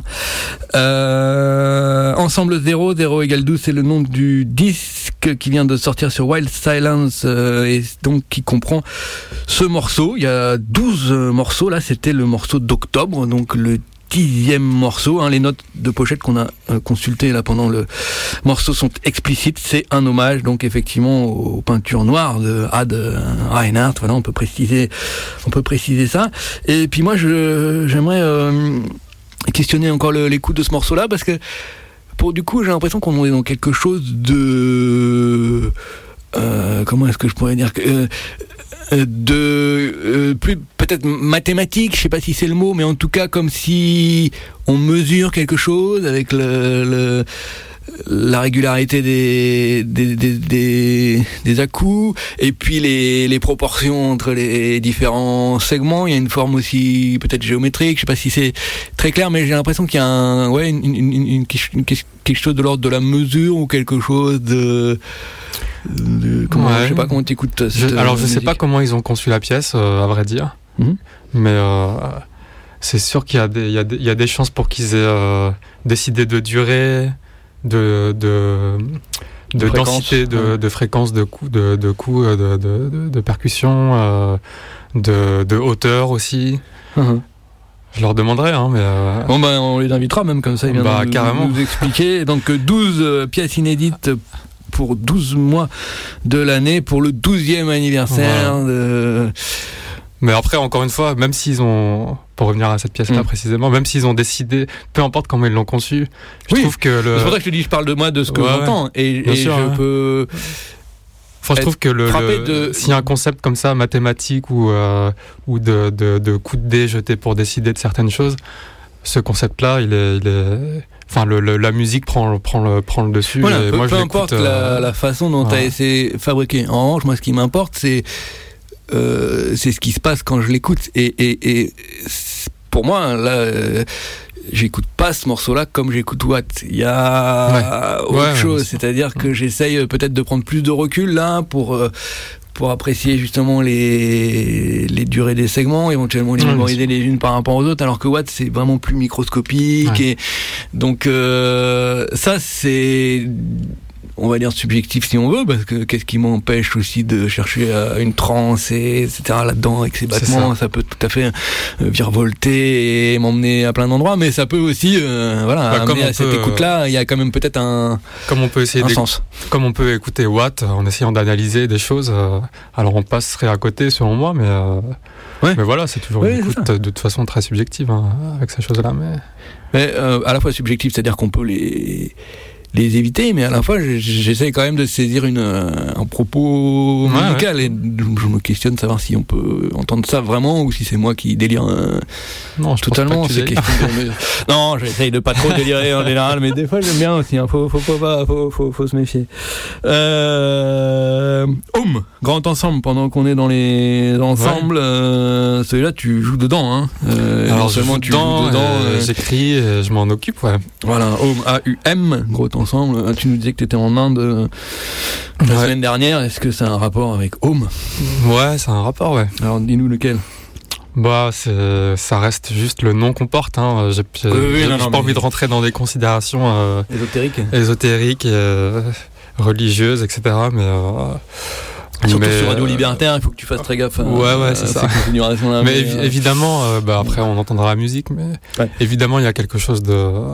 Euh, Ensemble zéro, zéro égale douze, c'est le nom du disque qui vient de sortir sur Wild Silence, euh, et donc qui comprend ce morceau. Il y a douze morceaux, là, c'était le morceau d'octobre, donc le dixième morceau, hein, les notes de pochette qu'on a euh, consultées là pendant le morceau sont explicites, c'est un hommage donc effectivement aux peintures noires de Ad Reinhardt, voilà, on peut préciser on peut préciser ça. Et puis moi je j'aimerais euh, questionner encore le, l'écoute de ce morceau là, parce que pour du coup j'ai l'impression qu'on est dans quelque chose de euh, comment est-ce que je pourrais dire que euh, de euh, plus peut-être mathématique, je sais pas si c'est le mot, mais en tout cas comme si on mesure quelque chose avec le, le la régularité des des des des, des à-coups, et puis les les proportions entre les différents segments. Il y a une forme aussi peut-être géométrique, je sais pas si c'est très clair, mais j'ai l'impression qu'il y a un ouais une, une, une, une quelque chose de l'ordre de la mesure ou quelque chose de De, comment, ouais. Je sais pas comment t'écoutes. Je, alors je musique. sais pas comment ils ont conçu la pièce, euh, à vrai dire, mm-hmm. mais euh, c'est sûr qu'il y a des il y a des, il y a des chances pour qu'ils aient euh, décidé de durée, de de de, de densité, de, ouais. de fréquence, de coups, de de coups, de de, de, de percussion, euh, de de hauteur aussi. Mm-hmm. Je leur demanderai, hein, mais... Euh... Bon, ben, on les invitera, même comme ça, ils viennent bah, nous, carrément. nous expliquer. Donc, douze euh, pièces inédites pour douze mois de l'année, pour le douzième anniversaire ouais. de... Mais après, encore une fois, même s'ils ont... Pour revenir à cette pièce-là, mmh. précisément, même s'ils ont décidé, peu importe comment ils l'ont conçu, je oui. trouve que le... C'est pour ça que je te dis, je parle de moi, de ce que ouais, j'entends. Ouais. Et, et sûr, je ouais. peux... Enfin, je trouve que le, le de... s'il y a un concept comme ça, mathématique ou, euh, ou de, de, de coup de dé jeté pour décider de certaines choses, ce concept-là, il est, il est... Enfin, le, le, la musique prend, prend, le, prend le dessus. Voilà, et peu, moi, peu je importe euh... la, la façon dont ouais. tu as essayé fabriqué. En revanche, moi, ce qui m'importe, c'est, euh, c'est ce qui se passe quand je l'écoute. Et, et, et pour moi, là... Euh, j'écoute pas ce morceau-là comme j'écoute Watt. Il y a ouais. autre ouais, chose, ouais, c'est-à-dire que j'essaye peut-être de prendre plus de recul là pour euh, pour apprécier justement les les durées des segments, éventuellement les mémoriser les unes par rapport aux autres, alors que Watt c'est vraiment plus microscopique ouais. et donc euh, ça c'est on va dire subjectif si on veut, parce que qu'est-ce qui m'empêche aussi de chercher à une transe et etc là-dedans avec ses battements, ça. ça peut tout à fait euh, virevolter et m'emmener à plein d'endroits, mais ça peut aussi euh, voilà bah, amener à cette écoute-là, il y a quand même peut-être un comme on peut essayer un sens. Comme on peut écouter Watt en essayant d'analyser des choses, euh, alors on passerait à côté selon moi, mais euh, ouais. mais voilà, c'est toujours ouais, une écoute de toute façon très subjective hein, avec ces choses-là, mais mais euh, à la fois subjective, c'est-à-dire qu'on peut les les éviter, mais à la fois j'essaie quand même de saisir une, un propos ouais, musical ouais. et je me questionne de savoir si on peut entendre ça vraiment ou si c'est moi qui délire euh, non, je totalement c'est de... non, j'essaye de pas trop délirer en général, mais des fois j'aime bien aussi, hein. faut, faut, faut, faut, faut, faut, faut se méfier. euh... Home, grand ensemble, pendant qu'on est dans les ensembles, ouais. euh, celui-là tu joues dedans hein. euh, alors seulement tu dedans, joues dedans euh, euh... j'écris et je m'en occupe ouais. Voilà, Home, A U M, gros ensemble. Tu nous disais que tu étais en Inde euh, la ouais. semaine dernière. Est-ce que ça a un rapport avec Home ? Ouais, ça a un rapport, ouais. Alors dis-nous lequel ? Bah, c'est, ça reste juste le nom qu'on porte. Hein. J'ai, j'ai, oui, oui, j'ai non, non, pas envie de rentrer dans des considérations euh, ésotériques, ésotériques, et, euh, religieuses, et cetera. Mais euh, surtout mais, sur Radio Libertaire, il faut que tu fasses très gaffe. Ouais, ouais, euh, c'est ça. Là, mais, mais évi- euh... évidemment, euh, bah, après on entendra la musique, mais ouais. évidemment il y a quelque chose de euh,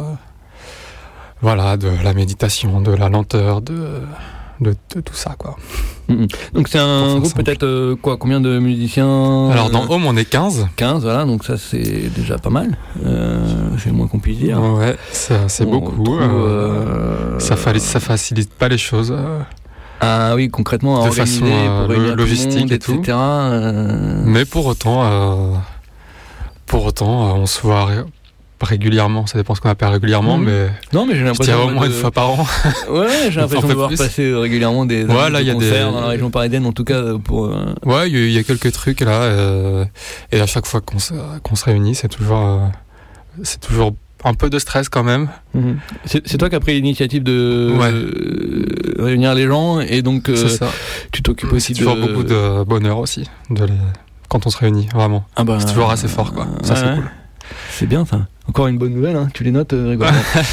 voilà, de la méditation, de la lenteur, de, de, de tout ça, quoi. Mm-hmm. Donc c'est un groupe peut-être, euh, quoi, combien de musiciens ? Alors dans Home, on est quinze. quinze, voilà, donc ça c'est déjà pas mal. Euh, c'est le moins qu'on puisse dire. Ouais, ça, c'est on beaucoup. Trouve, euh, ça, fa- ça facilite pas les choses. Euh, ah oui, concrètement, à de façon euh, logistique monde, et tout. et cetera. Euh... Mais pour autant, euh, pour autant, euh, on se voit... régulièrement, ça dépend ce qu'on appelle régulièrement, mmh. mais, non, mais j'ai l'impression je dirais au moins de... une fois par an. Ouais, j'ai l'impression de voir plus. passer régulièrement des, ouais, là, des y a concerts des... dans la région parisienne, en tout cas pour. Euh... Ouais, il y, y a quelques trucs là, euh, et à chaque fois qu'on se, qu'on se réunit, c'est toujours, euh, c'est toujours un peu de stress quand même. Mmh. C'est, c'est toi qui as pris l'initiative de ouais. euh, réunir les gens, et donc euh, tu t'occupes aussi c'est toujours de. beaucoup de bonheur aussi, de les... quand on se réunit, vraiment. Ah bah, c'est toujours assez fort, quoi. Ça, ouais, c'est cool. C'est bien, ça. Encore une bonne nouvelle, hein. Tu les notes, euh, rigolo.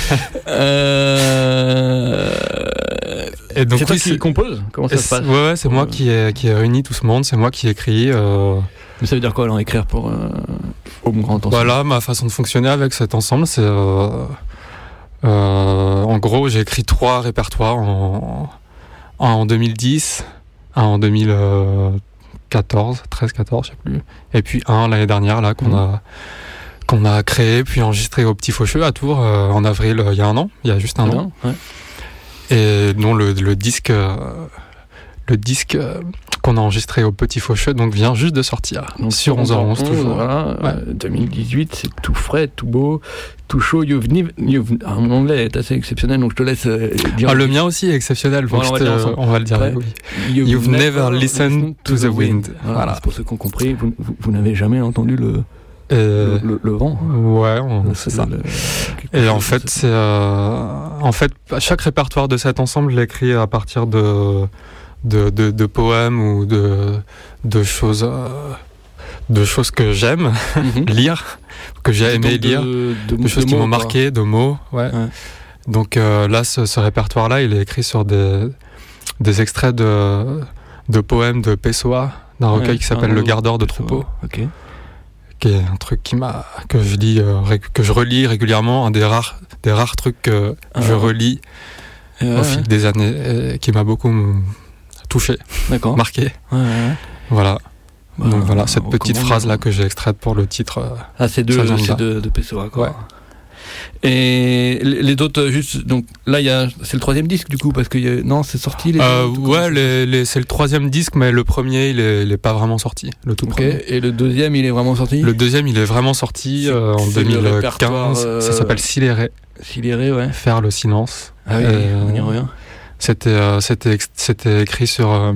euh... Et donc, c'est toi oui, qui c'est... compose ? Comment ça se passe ? Ouais, ouais, c'est moi qui ai, qui ai réuni tout ce monde, c'est moi qui écris. Euh... Mais ça veut dire quoi, alors, écrire pour euh, Home Grand Ensemble ? Voilà, ma façon de fonctionner avec cet ensemble, c'est... Euh, euh, en gros, j'ai écrit trois répertoires en, en deux mille dix, un en deux mille quatorze, treize quatorze, je sais plus, et puis un l'année dernière, là, qu'on mmh. a... qu'on a créé puis enregistré au Petit Faucheux à Tours euh, en avril euh, il y a un an, il y a juste un an. Ouais. Et dont le, le disque, euh, le disque euh, qu'on a enregistré au Petit Faucheux donc vient juste de sortir. Donc sur onze heures onze toujours. Voilà, ouais. euh, deux mille dix-huit, c'est tout frais, tout beau, tout chaud. You've nev- you've... Ah, mon anglais est assez exceptionnel, donc je te laisse euh, dire. Ah, le mien aussi est exceptionnel. Bon, on, te... va on va le dire. Oui. You've, you've never listened to the wind. Voilà, voilà. C'est pour ceux qui ont compris. Vous, vous, vous n'avez jamais entendu le. Euh, le, le, le vent. Ouais, on, c'est, c'est ça. Le, et en fait, c'est euh, en fait chaque répertoire de cet ensemble, je l'ai écrit à partir de de, de, de poèmes ou de de choses euh, de choses que j'aime mm-hmm. lire, que j'ai c'est aimé lire, de, de, de, de choses de qui mots, m'ont marqué, quoi. De mots. Ouais. ouais. Donc euh, là, ce, ce répertoire-là, il est écrit sur des des extraits de de poèmes de Pessoa, d'un recueil ouais, qui s'appelle Le Gardeur de troupeaux. Ok. Qui est un truc qui m'a que je lis euh, que je relis régulièrement, un des rares des rares trucs que ah, je relis ouais, au ouais. fil des années et qui m'a beaucoup touché, d'accord. marqué. Ouais, ouais. Voilà. Bah, donc voilà cette petite phrase on... là que j'ai extraite pour le titre. Euh, ah c'est de c'est de, de Pessoa quoi. Ouais. Et les autres, juste, donc là, il y a, c'est le troisième disque du coup, parce que y a, non, c'est sorti les euh, Ouais, les, les, c'est le troisième disque, mais le premier, il est, il est pas vraiment sorti. Le tout okay. premier. Et le deuxième, il est vraiment sorti ? Le deuxième, il est vraiment sorti euh, en deux mille quinze. Euh... Ça s'appelle Siléré. Siléré, ouais. Faire le silence. Ah oui, euh, on y revient. C'était, euh, c'était, c'était écrit sur, euh,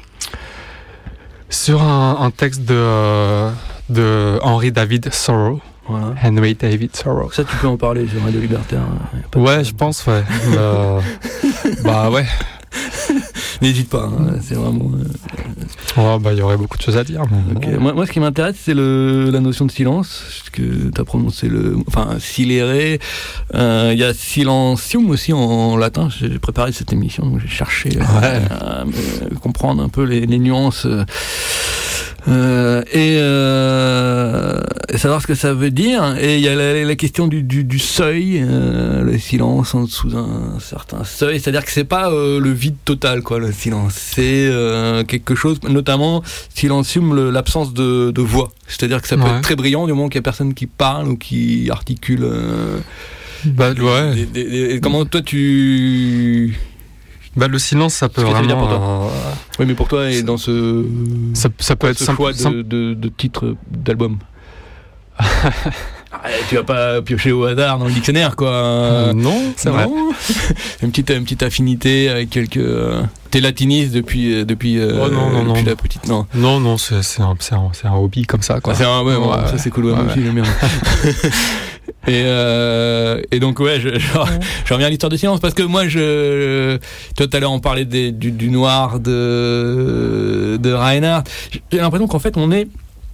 sur un, un texte de, euh, de Henry David Thoreau. Voilà. Henry David Thoreau. Ça, tu peux en parler sur Radio Libertaire. Ouais, je pense, ouais. euh, bah ouais. N'hésite pas, hein, c'est vraiment. Euh... Ouais, bah il y aurait beaucoup de choses à dire. Mais... Okay. Moi, moi, ce qui m'intéresse, c'est le, la notion de silence, que tu as prononcé le. Enfin, siléré. Il euh, y a silencium aussi en, en latin. J'ai préparé cette émission, donc j'ai cherché ouais. à, à me comprendre un peu les, les nuances. Euh, Euh, et, euh, et savoir ce que ça veut dire. Et il y a la, la question du, du, du seuil, euh, le silence en dessous d'un certain seuil. C'est-à-dire que c'est pas euh, le vide total, quoi, le silence. C'est euh, quelque chose, notamment silencium, le, l'absence de, de voix. C'est-à-dire que ça peut ouais. être très brillant du moment qu'il y a personne qui parle ou qui articule. Euh, bah ouais. Des, des, des, comment toi tu Bah le silence, ça peut vraiment. Dire pour toi. Euh... Oui, mais pour toi, et dans ce ça, ça peut être ce simple, choix de, simple. de, de titre d'album. Ah, tu vas pas piocher au hasard dans le dictionnaire, quoi. Euh, non, c'est non. vrai. une petite une petite affinité avec quelques. Euh... T'es latiniste depuis depuis, euh, oh, non, non, depuis non. la petite. Non, non, non, c'est c'est un c'est un, c'est un hobby comme ça, quoi. Ah, c'est un, ouais, bon, ouais, ça c'est cool, ouais, ouais, moi aussi j'aime bien. Et, euh, et donc ouais, je, je, je reviens à l'histoire du silence parce que moi je, toi tout à l'heure on parlait des, du, du noir de de Reinhardt. J'ai l'impression qu'en fait on est,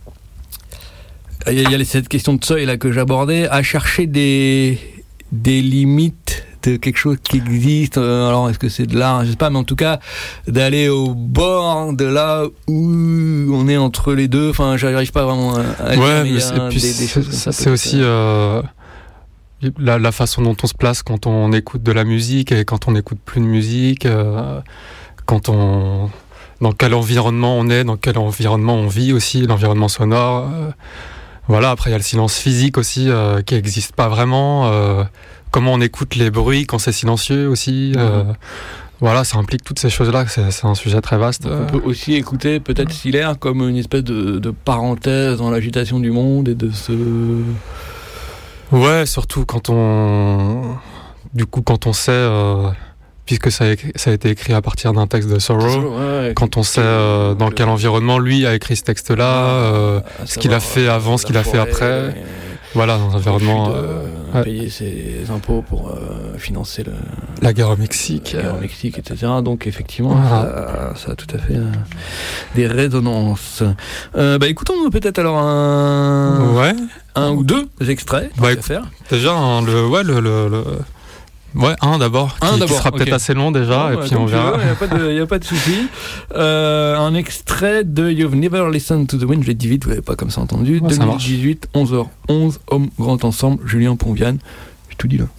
il y a, il y a cette question de seuil là que j'abordais, à chercher des des limites de quelque chose qui existe. Alors est-ce que c'est de l'art, je sais pas, mais en tout cas d'aller au bord de là où on est entre les deux. Enfin, j'arrive pas vraiment à, à ouais, dire, mais c'est, des, des choses comme ça, c'est aussi euh, la, la façon dont on se place quand on écoute de la musique et quand on n'écoute plus de musique, euh, quand on dans quel environnement on est, dans quel environnement on vit aussi, l'environnement sonore. Euh, voilà. Après il y a le silence physique aussi euh, qui n'existe pas vraiment. Euh, Comment on écoute les bruits quand c'est silencieux aussi. Euh, mmh. Voilà, ça implique toutes ces choses-là. C'est, c'est un sujet très vaste. On peut aussi écouter peut-être Silère comme une espèce de, de parenthèse dans l'agitation du monde et de ce... Ouais, surtout quand on, du coup, quand on sait, euh, puisque ça a, ça a été écrit à partir d'un texte de Thoreau, ouais, ouais, quand on sait euh, dans quel environnement lui a écrit ce texte-là, euh, ce qu'il a fait avant, ce qu'il a fait après. Et... Voilà, dans un environnement. De, euh, ouais. Payer ses impôts pour euh, financer le, la guerre au Mexique. La guerre au Mexique, et cetera. Donc, effectivement, voilà. ça, ça a tout à fait euh, des résonances. Euh, bah, écoutons peut-être alors un, ouais. un ou deux extraits. Bah, écoute, faire. Déjà, un, le, ouais, le, le, le... Ouais, un d'abord, qui, un d'abord, qui sera okay. peut-être assez long déjà, non, et bah, puis on verra. Il n'y a pas de souci. Euh, un extrait de You've Never Listened to the Wind, je l'ai dit vite, vous l'avez pas comme ça entendu. Ouais, deux mille dix-huit, onze heures onze, Homme Grand Ensemble, Julien Ponviane. J'ai tout dit là.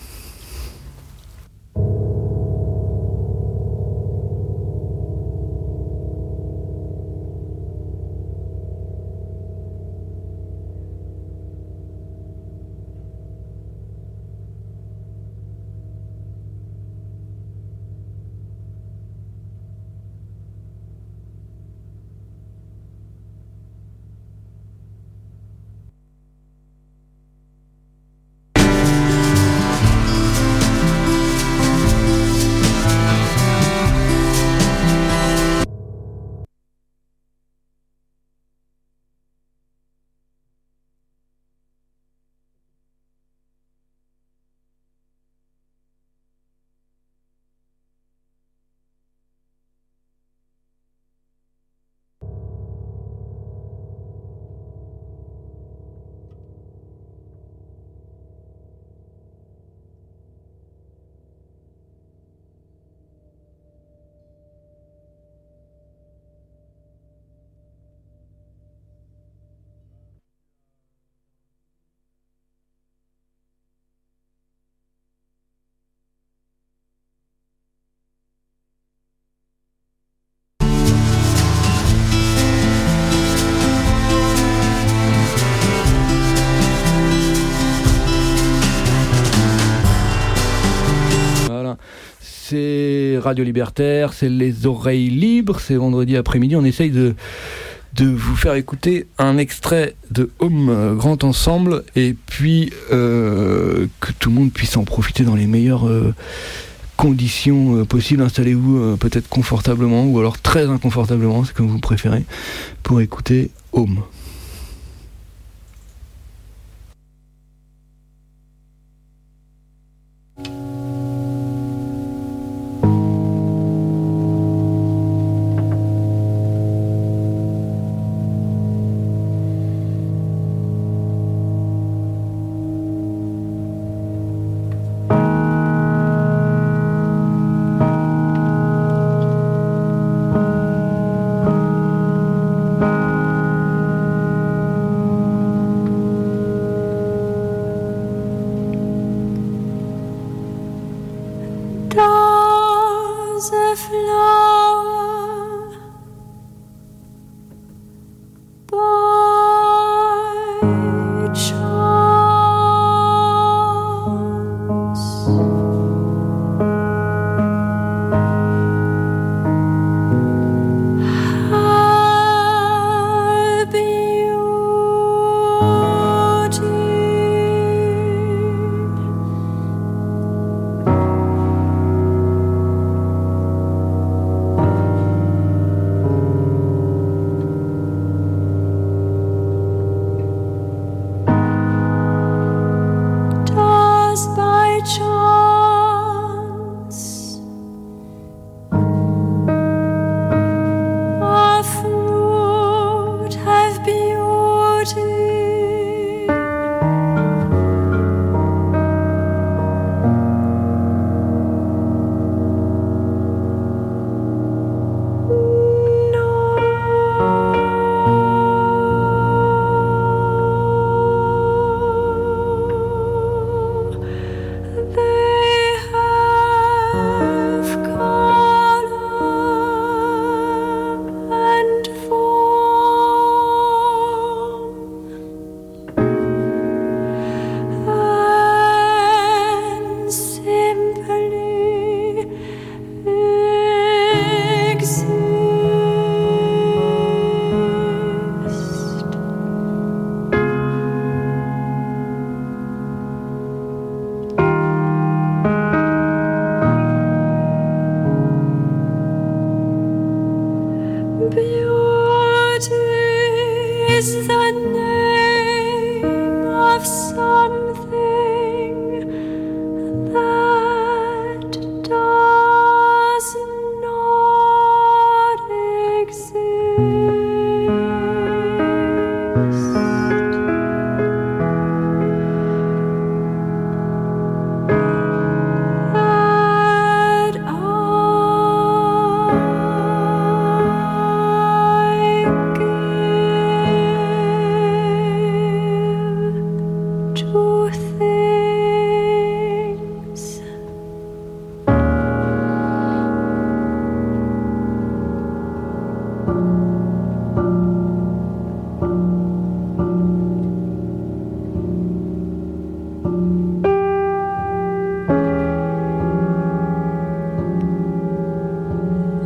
C'est Radio Libertaire, c'est Les Oreilles Libres, c'est vendredi après-midi, on essaye de, de vous faire écouter un extrait de Homme Grand Ensemble et puis euh, que tout le monde puisse en profiter dans les meilleures euh, conditions euh, possibles. Installez-vous euh, peut-être confortablement ou alors très inconfortablement, c'est comme vous préférez, pour écouter Homme.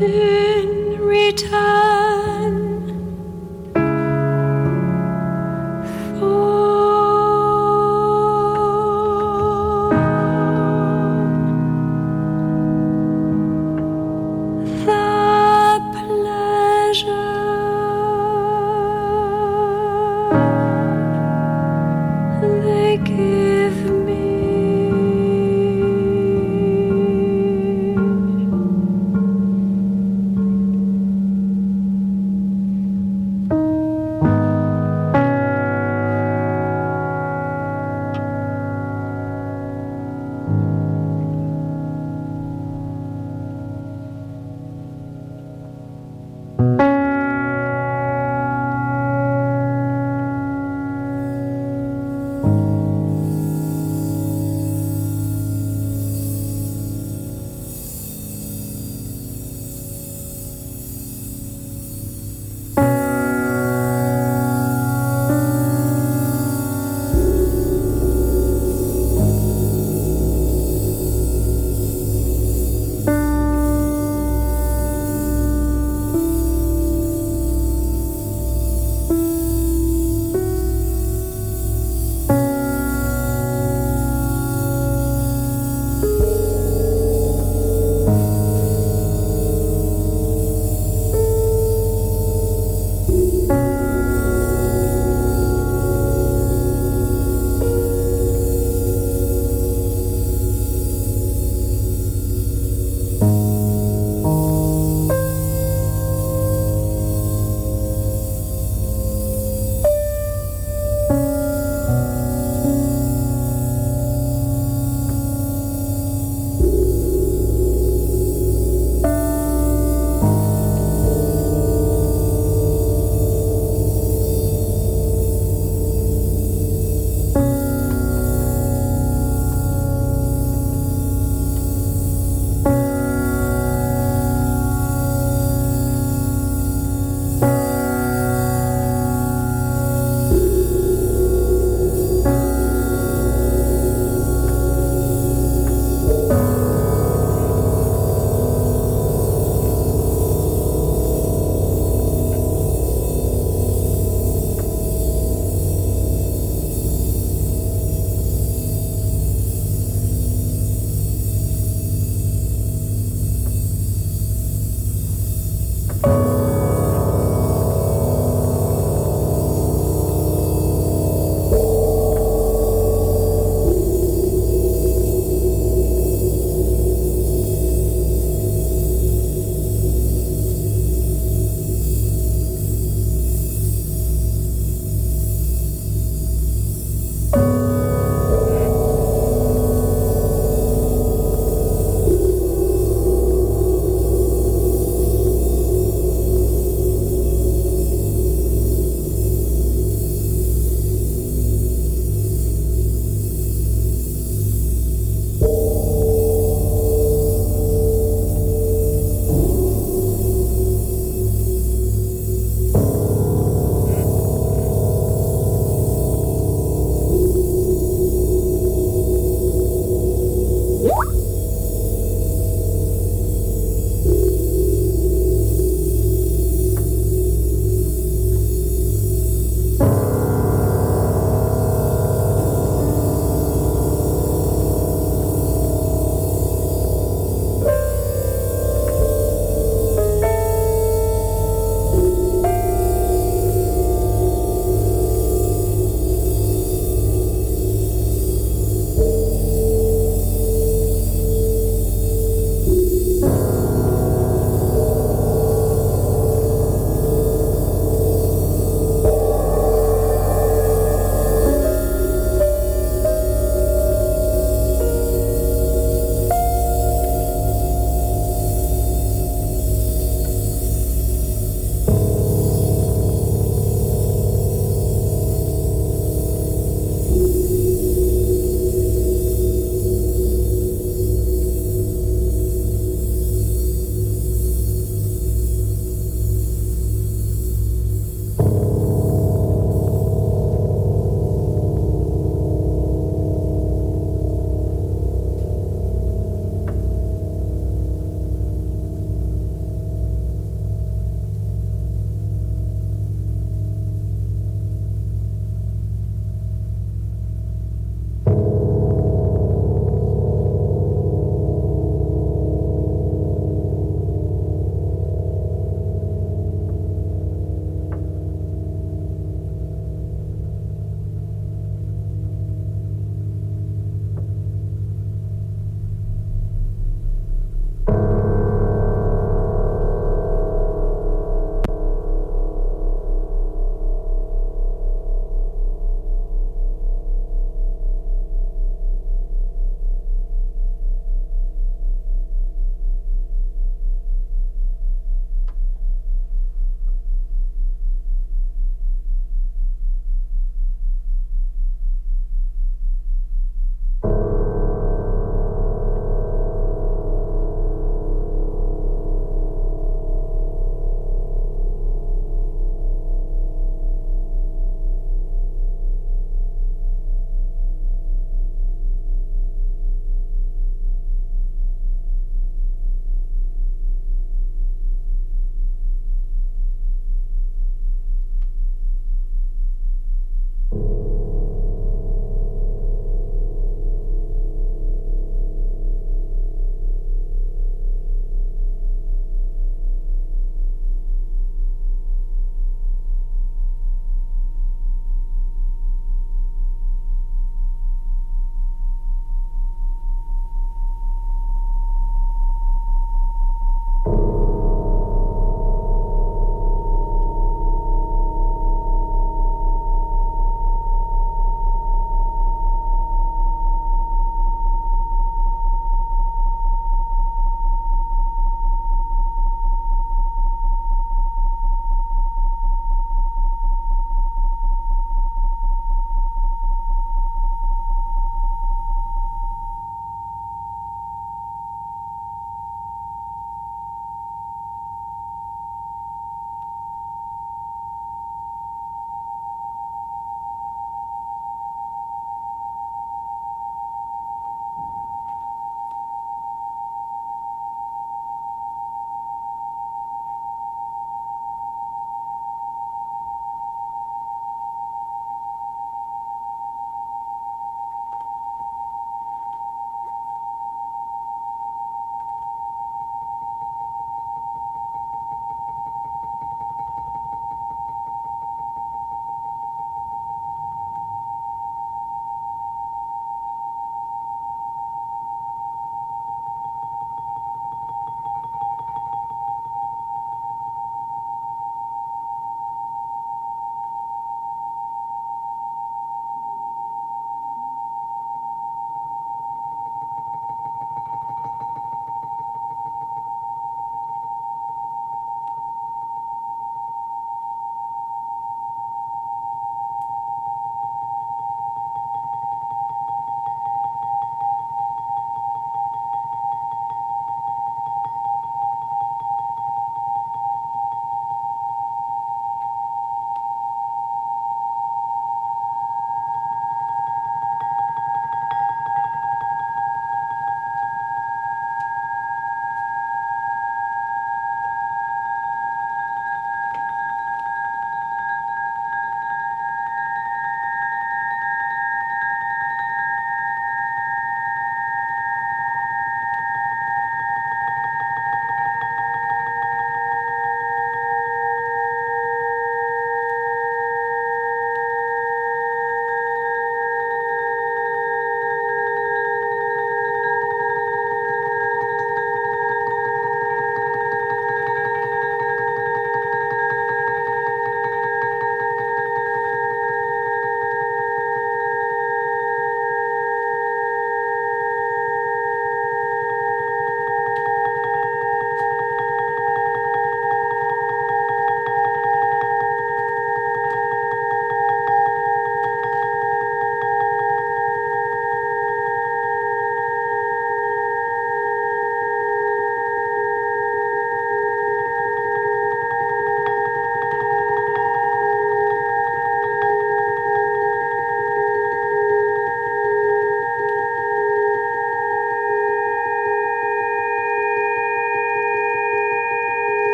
in return for the pleasure they give me.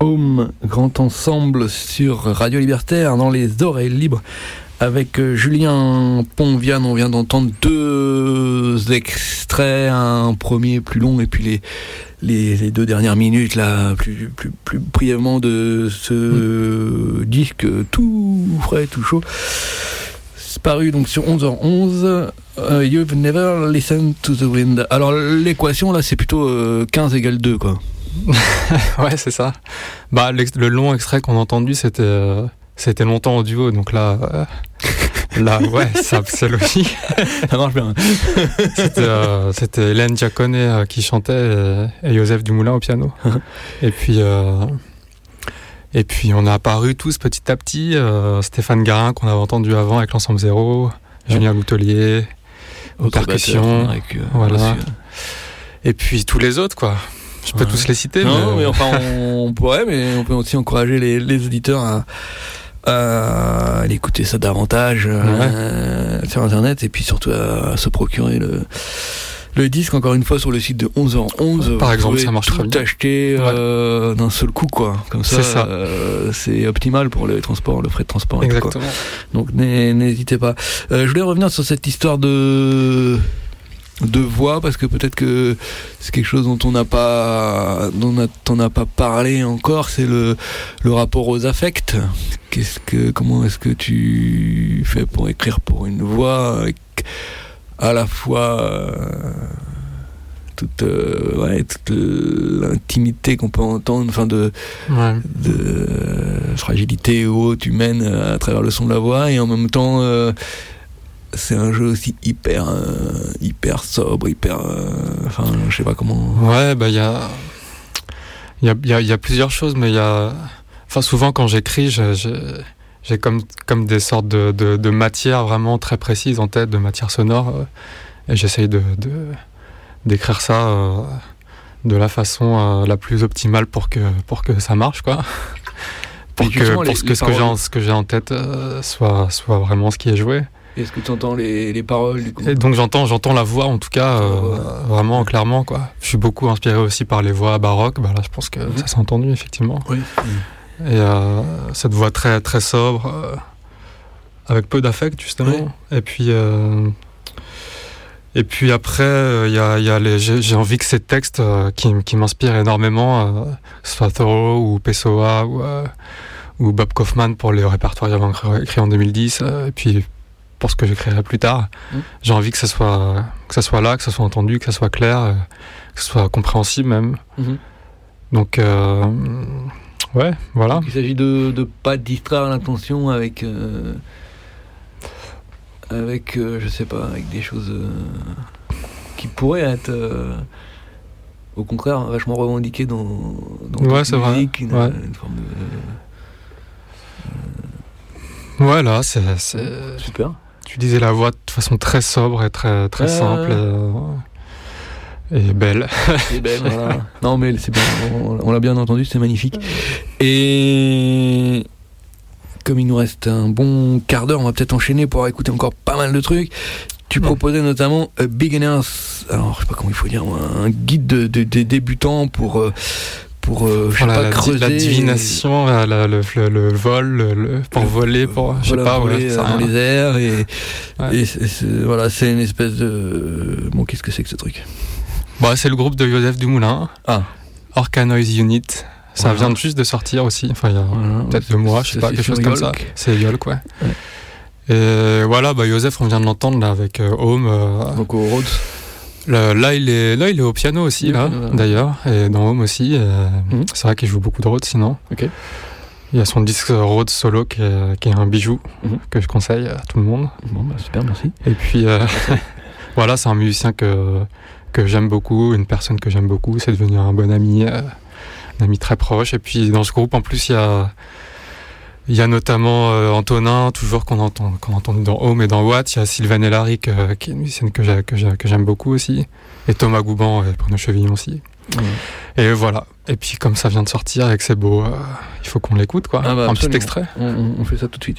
Home, grand ensemble sur Radio Libertaire dans les oreilles libres avec Julien Ponviane. On vient d'entendre deux extraits, un premier plus long et puis les, les, les deux dernières minutes là, plus, plus, plus brièvement de ce mmh. disque tout frais, tout chaud. C'est paru donc sur onze heures onze. Uh, you've never listened to the wind. Alors l'équation là c'est plutôt euh, quinze égale deux quoi. Ouais, c'est ça. Bah, le long extrait qu'on a entendu, c'était, euh, c'était longtemps en duo, donc là, euh, là, ouais, ça, c'est logique. Ça marche bien. C'était, euh, c'était Hélène Giacone euh, qui chantait et, et Joseph Dumoulin au piano. Et puis, euh, et puis, on a apparu tous petit à petit. Euh, Stéphane Garin qu'on avait entendu avant avec l'ensemble Zéro, ouais. Julien Loutelier, aux percussions, avec, euh, voilà. Et puis tous les autres, quoi. Je peux ouais. tous les citer. Non, mais, mais enfin, on, on pourrait, mais on peut aussi encourager les, les auditeurs à, à aller écouter ça davantage ouais. euh, sur Internet et puis surtout à, à se procurer le, le disque, encore une fois, sur le site de onze heures onze. Par exemple, ça marche très bien. Tout acheter euh, ouais. d'un seul coup, quoi. Comme ça, c'est, ça. Euh, c'est optimal pour les transports, le frais de transport. Exactement. Tout, quoi. Donc n'hésitez pas. Euh, je voulais revenir sur cette histoire de... de voix, parce que peut-être que c'est quelque chose dont on n'a pas dont on n'a pas parlé encore, c'est le le rapport aux affects. Qu'est-ce que comment est-ce que tu fais pour écrire pour une voix avec à la fois euh, toute euh, ouais toute l'intimité qu'on peut entendre, enfin de ouais. de euh, fragilité haute humaine à travers le son de la voix, et en même temps euh, c'est un jeu aussi hyper euh, hyper sobre, hyper enfin euh, je sais pas comment. Ouais, bah il y a il y a il y a, y a plusieurs choses, mais il y a enfin souvent quand j'écris, j'ai, j'ai, j'ai comme comme des sortes de, de de matières vraiment très précises en tête, de matières sonores, euh, et j'essaye de, de d'écrire ça euh, de la façon euh, la plus optimale pour que pour que ça marche, quoi. Pour que pour les, ce que ce que j'ai en, ce que j'ai en tête euh, soit soit vraiment ce qui est joué. Est-ce que tu entends les, les paroles du coup ? Et donc j'entends, j'entends la voix en tout cas, euh, ouais. vraiment ouais. clairement, quoi. Je suis beaucoup inspiré aussi par les voix baroques, bah là je pense que mmh. ça s'est entendu effectivement. Oui. Mmh. Et euh, cette voix très, très sobre, euh, avec peu d'affect justement. Oui. Et puis, euh, et puis après, il euh, y a, y a les, j'ai, j'ai envie que ces textes euh, qui, qui m'inspirent énormément, euh, que ce soit Thoreau ou Pessoa ou, euh, ou Bob Kaufman pour les répertoires que j'avais écrits en deux mille dix, euh, et puis pour ce que j'écrirai plus tard. Mmh. J'ai envie que ça soit que ça soit là, que ça soit entendu, que ça soit clair, euh, que ce soit compréhensible même. Mmh. Donc euh, ouais, voilà. Donc il s'agit de de pas distraire l'attention avec euh, avec euh, je sais pas, avec des choses euh, qui pourraient être euh, au contraire vachement revendiquées dans dans ouais, cette musique, une, ouais. une forme de voilà, c'est, c'est super. Tu disais la voix de façon très sobre et très très euh... simple et, et belle. C'est belle, voilà. Non mais c'est bien, on, on l'a bien entendu, c'est magnifique. Et comme il nous reste un bon quart d'heure, on va peut-être enchaîner pour écouter encore pas mal de trucs. Tu ouais. proposais notamment a Beginner's, alors je sais pas comment il faut dire, un guide de, de, de débutants pour euh, pour euh, je sais voilà, pas, la, creuser la divination, la, la, le, le, le vol, le, le, pour le, voler, pour je voilà, sais pas, voler ouais, dans les airs et, ouais. et c'est, c'est, voilà, c'est une espèce de bon, qu'est-ce que c'est que ce truc? Bah, c'est le groupe de Joseph Dumoulin. Ah. Orca Noise Unit. Ça voilà. vient juste de sortir aussi. Enfin, il y a voilà. peut-être deux mois, je sais pas, quelque chose comme ça. C'est Yolk, ouais. ouais. Et voilà, bah, Joseph, on vient de l'entendre là avec euh, Home. Euh, Donc au Rhodes. Là, là, il est, là, il est au piano aussi, là, mmh. d'ailleurs, et dans Home aussi. Et mmh. C'est vrai qu'il joue beaucoup de Rhodes, sinon. Okay. Il y a son disque Rhodes solo qui est, qui est un bijou mmh. que je conseille à tout le monde. Bon, bah, super, merci. Et puis, euh, voilà, c'est un musicien que, que j'aime beaucoup, une personne que j'aime beaucoup. C'est devenu un bon ami, euh, un ami très proche. Et puis, dans ce groupe, en plus, il y a... Il y a notamment euh, Antonin, toujours qu'on entend, qu'on entend dans Home et dans Watt. Il y a Sylvain Elaric, euh, qui est une musicienne que, j'ai, que, j'ai, que j'aime beaucoup aussi. Et Thomas Gouban, euh, pour nos chevillons aussi. Mmh. Et voilà. Et puis, comme ça vient de sortir et que c'est beau, euh, il faut qu'on l'écoute, quoi. Ah bah, un absolument. Petit extrait. On, on fait ça tout de suite.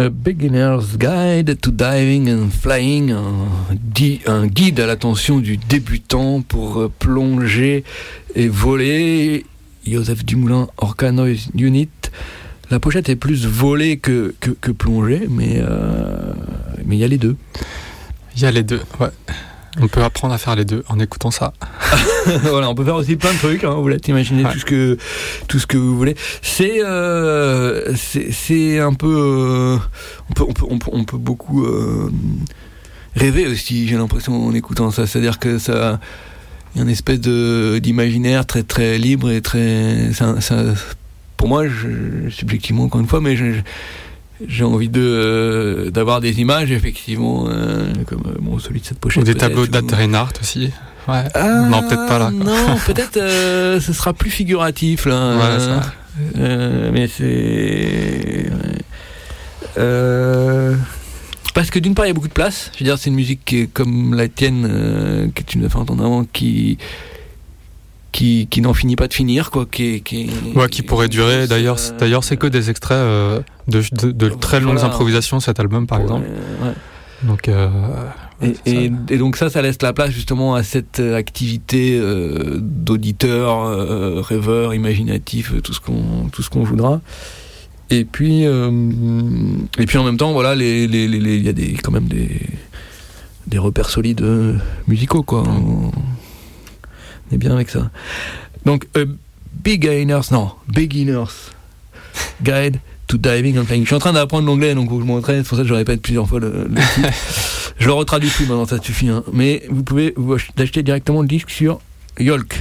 A Beginner's Guide to Diving and Flying, un, di- un guide à l'attention du débutant pour euh, plonger et voler. Joseph Dumoulin, Orca Noise Unit. La pochette est plus volée que, que, que plongée, mais euh, mais il y a les deux. Il y a les deux, ouais. On peut apprendre à faire les deux en écoutant ça. Voilà, on peut faire aussi plein de trucs. Hein, vous l'avez imaginé, ouais. tout ce que tout ce que vous voulez. C'est euh, c'est, c'est un peu euh, on peut on peut on peut, on peut beaucoup euh, rêver aussi. J'ai l'impression en écoutant ça, c'est-à-dire que ça il y a une espèce de d'imaginaire très très libre et très ça, ça pour moi je, subjectivement encore une fois, mais je, j'ai envie de euh, d'avoir des images effectivement euh, comme euh, bon celui de cette pochette. Ou des tableaux de date Reinhardt aussi. Ouais. Ah, non, peut-être pas là. Quoi. Non, peut-être euh, ce sera plus figuratif là. Ouais, euh, euh, mais c'est euh, parce que d'une part il y a beaucoup de place. Je veux dire, c'est une musique qui est comme la tienne euh, que tu nous as fait entendre avant, qui qui qui n'en finit pas de finir, quoi, qui qui ouais, qui pourrait durer. D'ailleurs, euh, d'ailleurs, c'est que des extraits euh, de, de, de très longues voilà. improvisations cet album, par ouais, exemple. Ouais. Donc. Euh, et, et, et donc ça, ça laisse la place justement à cette activité euh, d'auditeur, euh, rêveur, imaginatif, tout ce qu'on tout ce qu'on voudra. Et puis euh, et puis en même temps, voilà, les les les il y a des quand même des des repères solides euh, musicaux, quoi. On, on est bien avec ça. Donc euh, Beginners, non, Beginners Guide to Diving and Flying. Je suis en train d'apprendre l'anglais, donc je vous montrerai, c'est pour ça que je répète plusieurs fois le, le titre. Je le retraduis plus maintenant, ça suffit. Hein. Mais vous pouvez vous acheter directement le disque sur Yolk.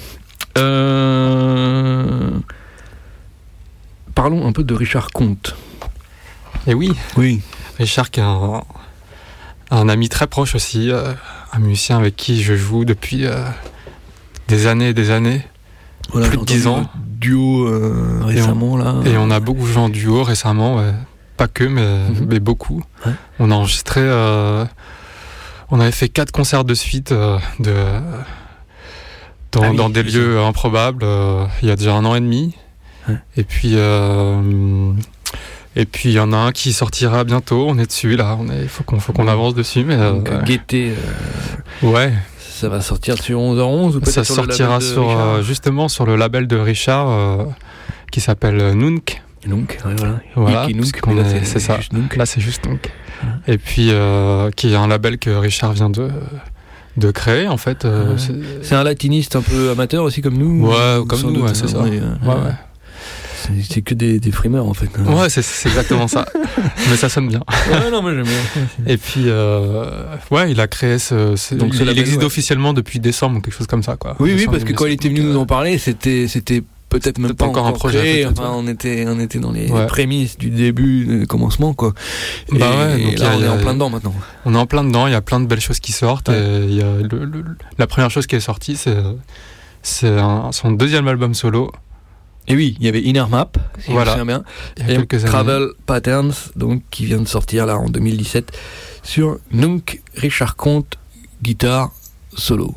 Euh... Parlons un peu de Richard Comte. Et oui, oui. Richard qui est un, un ami très proche aussi, euh, un musicien avec qui je joue depuis euh, des années et des années, voilà, plus de dix ans. Duo euh, récemment et on, là. Et on a beaucoup joué en duo récemment, ouais. Pas que, mais, mm-hmm. mais beaucoup. Ouais. On a enregistré, euh, on avait fait quatre concerts de suite euh, de, dans, ah oui, dans des lieux ça. improbables euh, il y a déjà un an et demi. Ouais. Et puis euh, et puis il y en a un qui sortira bientôt. On est dessus là. On est, il faut qu'on faut qu'on avance dessus. Mais donc euh, guettez. Euh, ouais. Ça va sortir sur onze heures onze ou peut-être ça sur sortira le sur euh, justement sur le label de Richard euh, qui s'appelle Nunk. Nunk, ouais, voilà. Voilà, Nunk, là, c'est, c'est ça. Nunk. Là, c'est juste Nunk. Ouais. Et puis, euh, qui est un label que Richard vient de de créer, en fait. Euh, ouais. c'est... c'est un latiniste un peu amateur aussi comme nous. Ouais, ou comme nous, ouais, c'est ça. Ouais, ouais, ouais. C'est, c'est que des, des frimeurs en fait. Ouais, c'est, c'est exactement ça. Mais ça sonne bien. Ouais, non, moi j'aime bien. Et puis, euh, ouais, il a créé ce. ce Donc, il, il existe ouais. officiellement depuis décembre ou quelque chose comme ça, quoi. Oui, oui, parce que quand il était venu nous en parler, c'était, c'était peut-être même pas encore, encore un projet. Créé. Enfin, on était, on était dans les ouais. prémices du début, du commencement, quoi. Et, bah ouais, donc et là, on est en plein dedans maintenant. On est en plein dedans. Il y a plein de belles choses qui sortent. Ouais. Et il y a le, le, la première chose qui est sortie, c'est, c'est un, son deuxième album solo. Et oui, il y avait Inner Map, si voilà. je me souviens bien, et Travel Patterns, donc qui vient de sortir là en deux mille dix-sept sur Nunk, Richard Comte, guitare solo.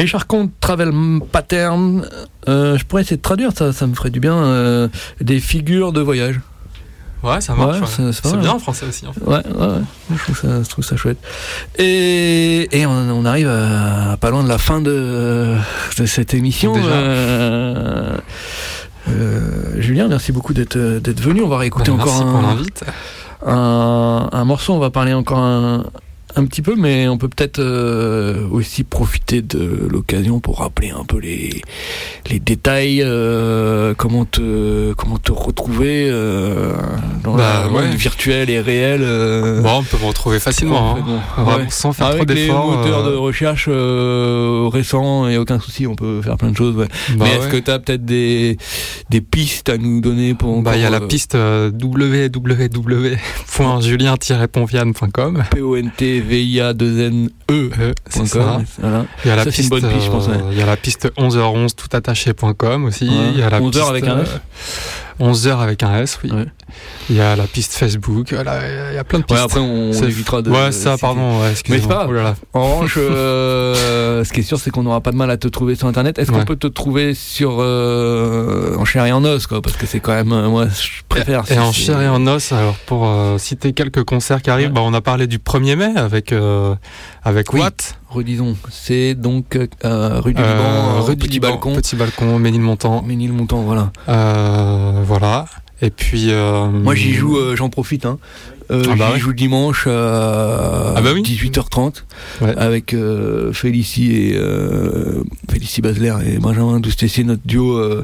Richard Comte, Travel Pattern. Euh, je pourrais essayer de traduire, ça, ça me ferait du bien. Euh, des figures de voyage. Ouais, ça marche. Ouais, ouais. C'est, c'est, c'est bien en français aussi, en fait. Ouais, ouais, ouais. Je trouve ça, je trouve ça chouette. Et, et on, on arrive à, à pas loin de la fin de, de cette émission. Déjà. Euh, euh, Julien, merci beaucoup d'être, d'être venu. On va réécouter Ouais, encore merci un, pour l'invite. un, un morceau. On va parler encore un, un petit peu, mais on peut peut-être euh, aussi profiter de l'occasion pour rappeler un peu les, les détails, euh, comment te comment te retrouver euh, dans Bah, le monde ouais. virtuel et réel. Euh, Bon, on peut me retrouver facilement, hein. bon, Vraiment, ouais. sans faire Avec trop d'efforts. les moteurs euh, de recherche euh, récents, il n'y a aucun souci, on peut faire plein de choses. Ouais. bah mais est-ce ouais. que tu as peut-être des, des pistes à nous donner pour Bah, il y a encore, la euh, piste euh, w w w point julien tiret ponviane point com. P O N T V I A deux N E Euh, c'est ça. Voilà. Il y a la Ça, c'est piste, une bonne piste, je pense, ouais. euh, il y a la piste onze heures onze tout attaché point com aussi. Ouais. Il y a la onze heures piste, avec un S euh, onze heures avec un S, oui. Ouais. Il y a la piste Facebook. Voilà, il y a plein de pistes. Ouais, après on, C'est- évitera de. Ouais, ça, citer. pardon, ouais, excusez-moi. Mais c'est pas grave. Oh là là. En revanche, euh, ce qui est sûr, c'est qu'on n'aura pas de mal à te trouver sur Internet. Est-ce qu'on Ouais. peut te trouver sur euh, en chair et en os, quoi, parce que c'est quand même, euh, moi, je préfère. Et si en c'est- chair et en os, alors pour euh, citer quelques concerts qui arrivent, Ouais. bah, on a parlé du premier mai avec, euh, avec Oui. Watt. Redisons, c'est donc euh, rue du Euh, Liban, rue du Petit Liban, Balcon, Petit Balcon, Ménilmontant. Ménilmontant, voilà. Euh, voilà. Et puis. euh, Moi, j'y joue, euh, j'en profite. Hein. Euh, Ah bah j'y ouais. joue dimanche à Ah bah oui. dix-huit heures trente Ouais. avec euh, Félicie et euh, Félicie Basler et Benjamin Doustessier, notre duo euh,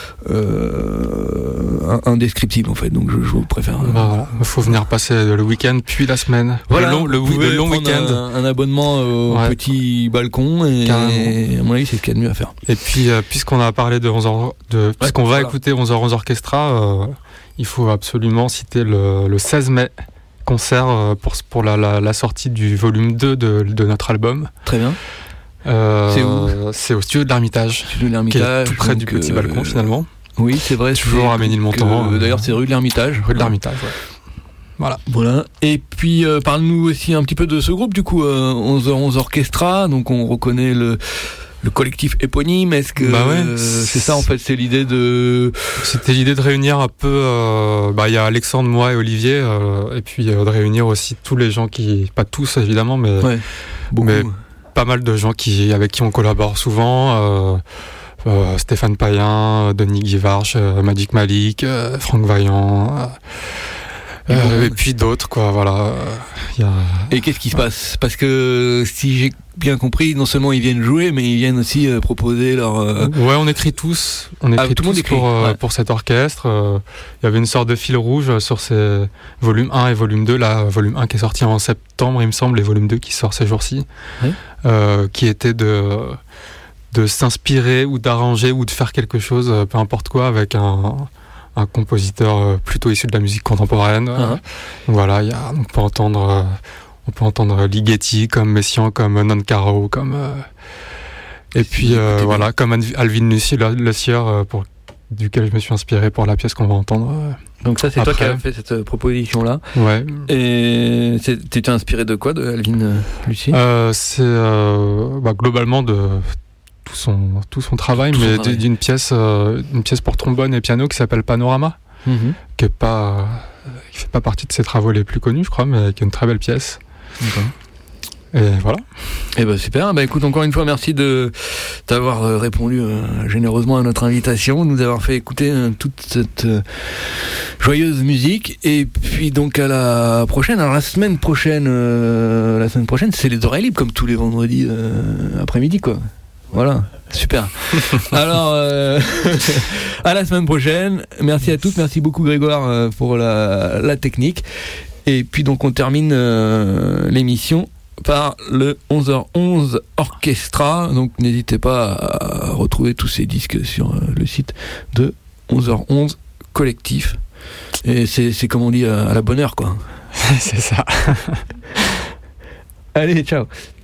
euh, indescriptible en fait. Donc je, je vous préfère. euh, Bah, voilà. Il faut venir passer le week-end puis la semaine. Voilà, le long, le, vous wi- pouvez le long prendre week-end. Un, un abonnement au Ouais. petit balcon et, Carrément. à mon avis c'est ce qu'il y a de mieux à faire. Et puis, euh, puisqu'on a parlé de onze heures, de, puisqu'on va voilà. écouter onze heures onze Orchestra, euh, il faut absolument citer le, le seize mai, concert euh, pour, pour la, la, la sortie du volume deux de, de notre album. Très bien. Euh, C'est où C'est au studio de l'Ermitage, Studio de qui est l'Ermitage. tout près du donc, Petit euh, Balcon finalement. Oui, c'est vrai. Toujours c'est à Ménilmontant, que- euh, D'ailleurs, c'est rue de l'Ermitage. Rue de l'Ermitage, ouais. Voilà. Voilà. Et puis, euh, parle-nous aussi un petit peu de ce groupe, du coup, euh, onze heures onze Orchestra. Donc, on reconnaît le, le collectif éponyme. Est-ce que Bah ouais, euh, c'est ça, en fait, c'est l'idée de. C'était l'idée de réunir un peu. euh, bah, il y a Alexandre, moi et Olivier, euh, et puis euh, de réunir aussi tous les gens qui, pas tous évidemment, mais Ouais, beaucoup. Mais- pas mal de gens qui, avec qui on collabore souvent. Euh, euh, Stéphane Payen, Denis Guivarch, euh, Magic Malik, euh, Franck Vaillant, euh, Et bon. euh, et puis d'autres, quoi. Voilà. Euh, y a... Et qu'est-ce qui se passe? Parce que si j'ai bien compris, non seulement ils viennent jouer, mais ils viennent aussi euh, proposer leur. euh, Ouais, on écrit tous. On écrit Ah, tout le monde tous écrit, pour, euh, ouais. pour cet orchestre. Euh, Il y avait une sorte de fil rouge sur ces volumes un et volume deux. Là, volume un qui est sorti en septembre, il me semble, et volume deux qui sort ces jours-ci. Oui. Euh, qui était de, de s'inspirer ou d'arranger ou de faire quelque chose, euh, peu importe quoi, avec un, un compositeur euh, plutôt issu de la musique contemporaine. Uh-huh. Voilà, y a, on peut entendre. Euh, On peut entendre Ligeti comme Messiaen, comme Non Caro, comme euh, et puis euh, écoutez voilà, comme Alv- Alvin Lucie, le, le sieur, euh, pour duquel je me suis inspiré pour la pièce qu'on va entendre. euh. Donc, ça, c'est toi qui Après. as fait cette euh, proposition-là. Ouais. Et c'est- t'étais inspiré de quoi, de Alvin euh, Lucie? Euh, c'est euh, bah, globalement de tout son tout son travail, Tout son mais travail. d'une pièce euh, une pièce pour trombone et piano qui s'appelle Panorama, Mhm. qui est pas euh, qui fait pas partie de ses travaux les plus connus, je crois, mais qui est une très belle pièce. D'accord. Et voilà. Eh ben super, bah écoute, encore une fois merci de d'avoir euh, répondu euh, généreusement à notre invitation, de nous avoir fait écouter euh, toute cette euh, joyeuse musique, et puis donc à la prochaine. Alors la semaine prochaine, euh, la semaine prochaine c'est les oreilles libres comme tous les vendredis euh, après-midi quoi. Voilà, super. Alors euh, à la semaine prochaine, merci à tous, merci beaucoup Grégoire euh, pour la, la technique, et puis donc on termine euh, l'émission par le onze heures onze Orchestra. Donc n'hésitez pas à retrouver tous ces disques sur euh, le site de onze heures onze Collectif. Et c'est, c'est comme on dit à, à la bonne heure quoi. C'est ça. Allez, ciao.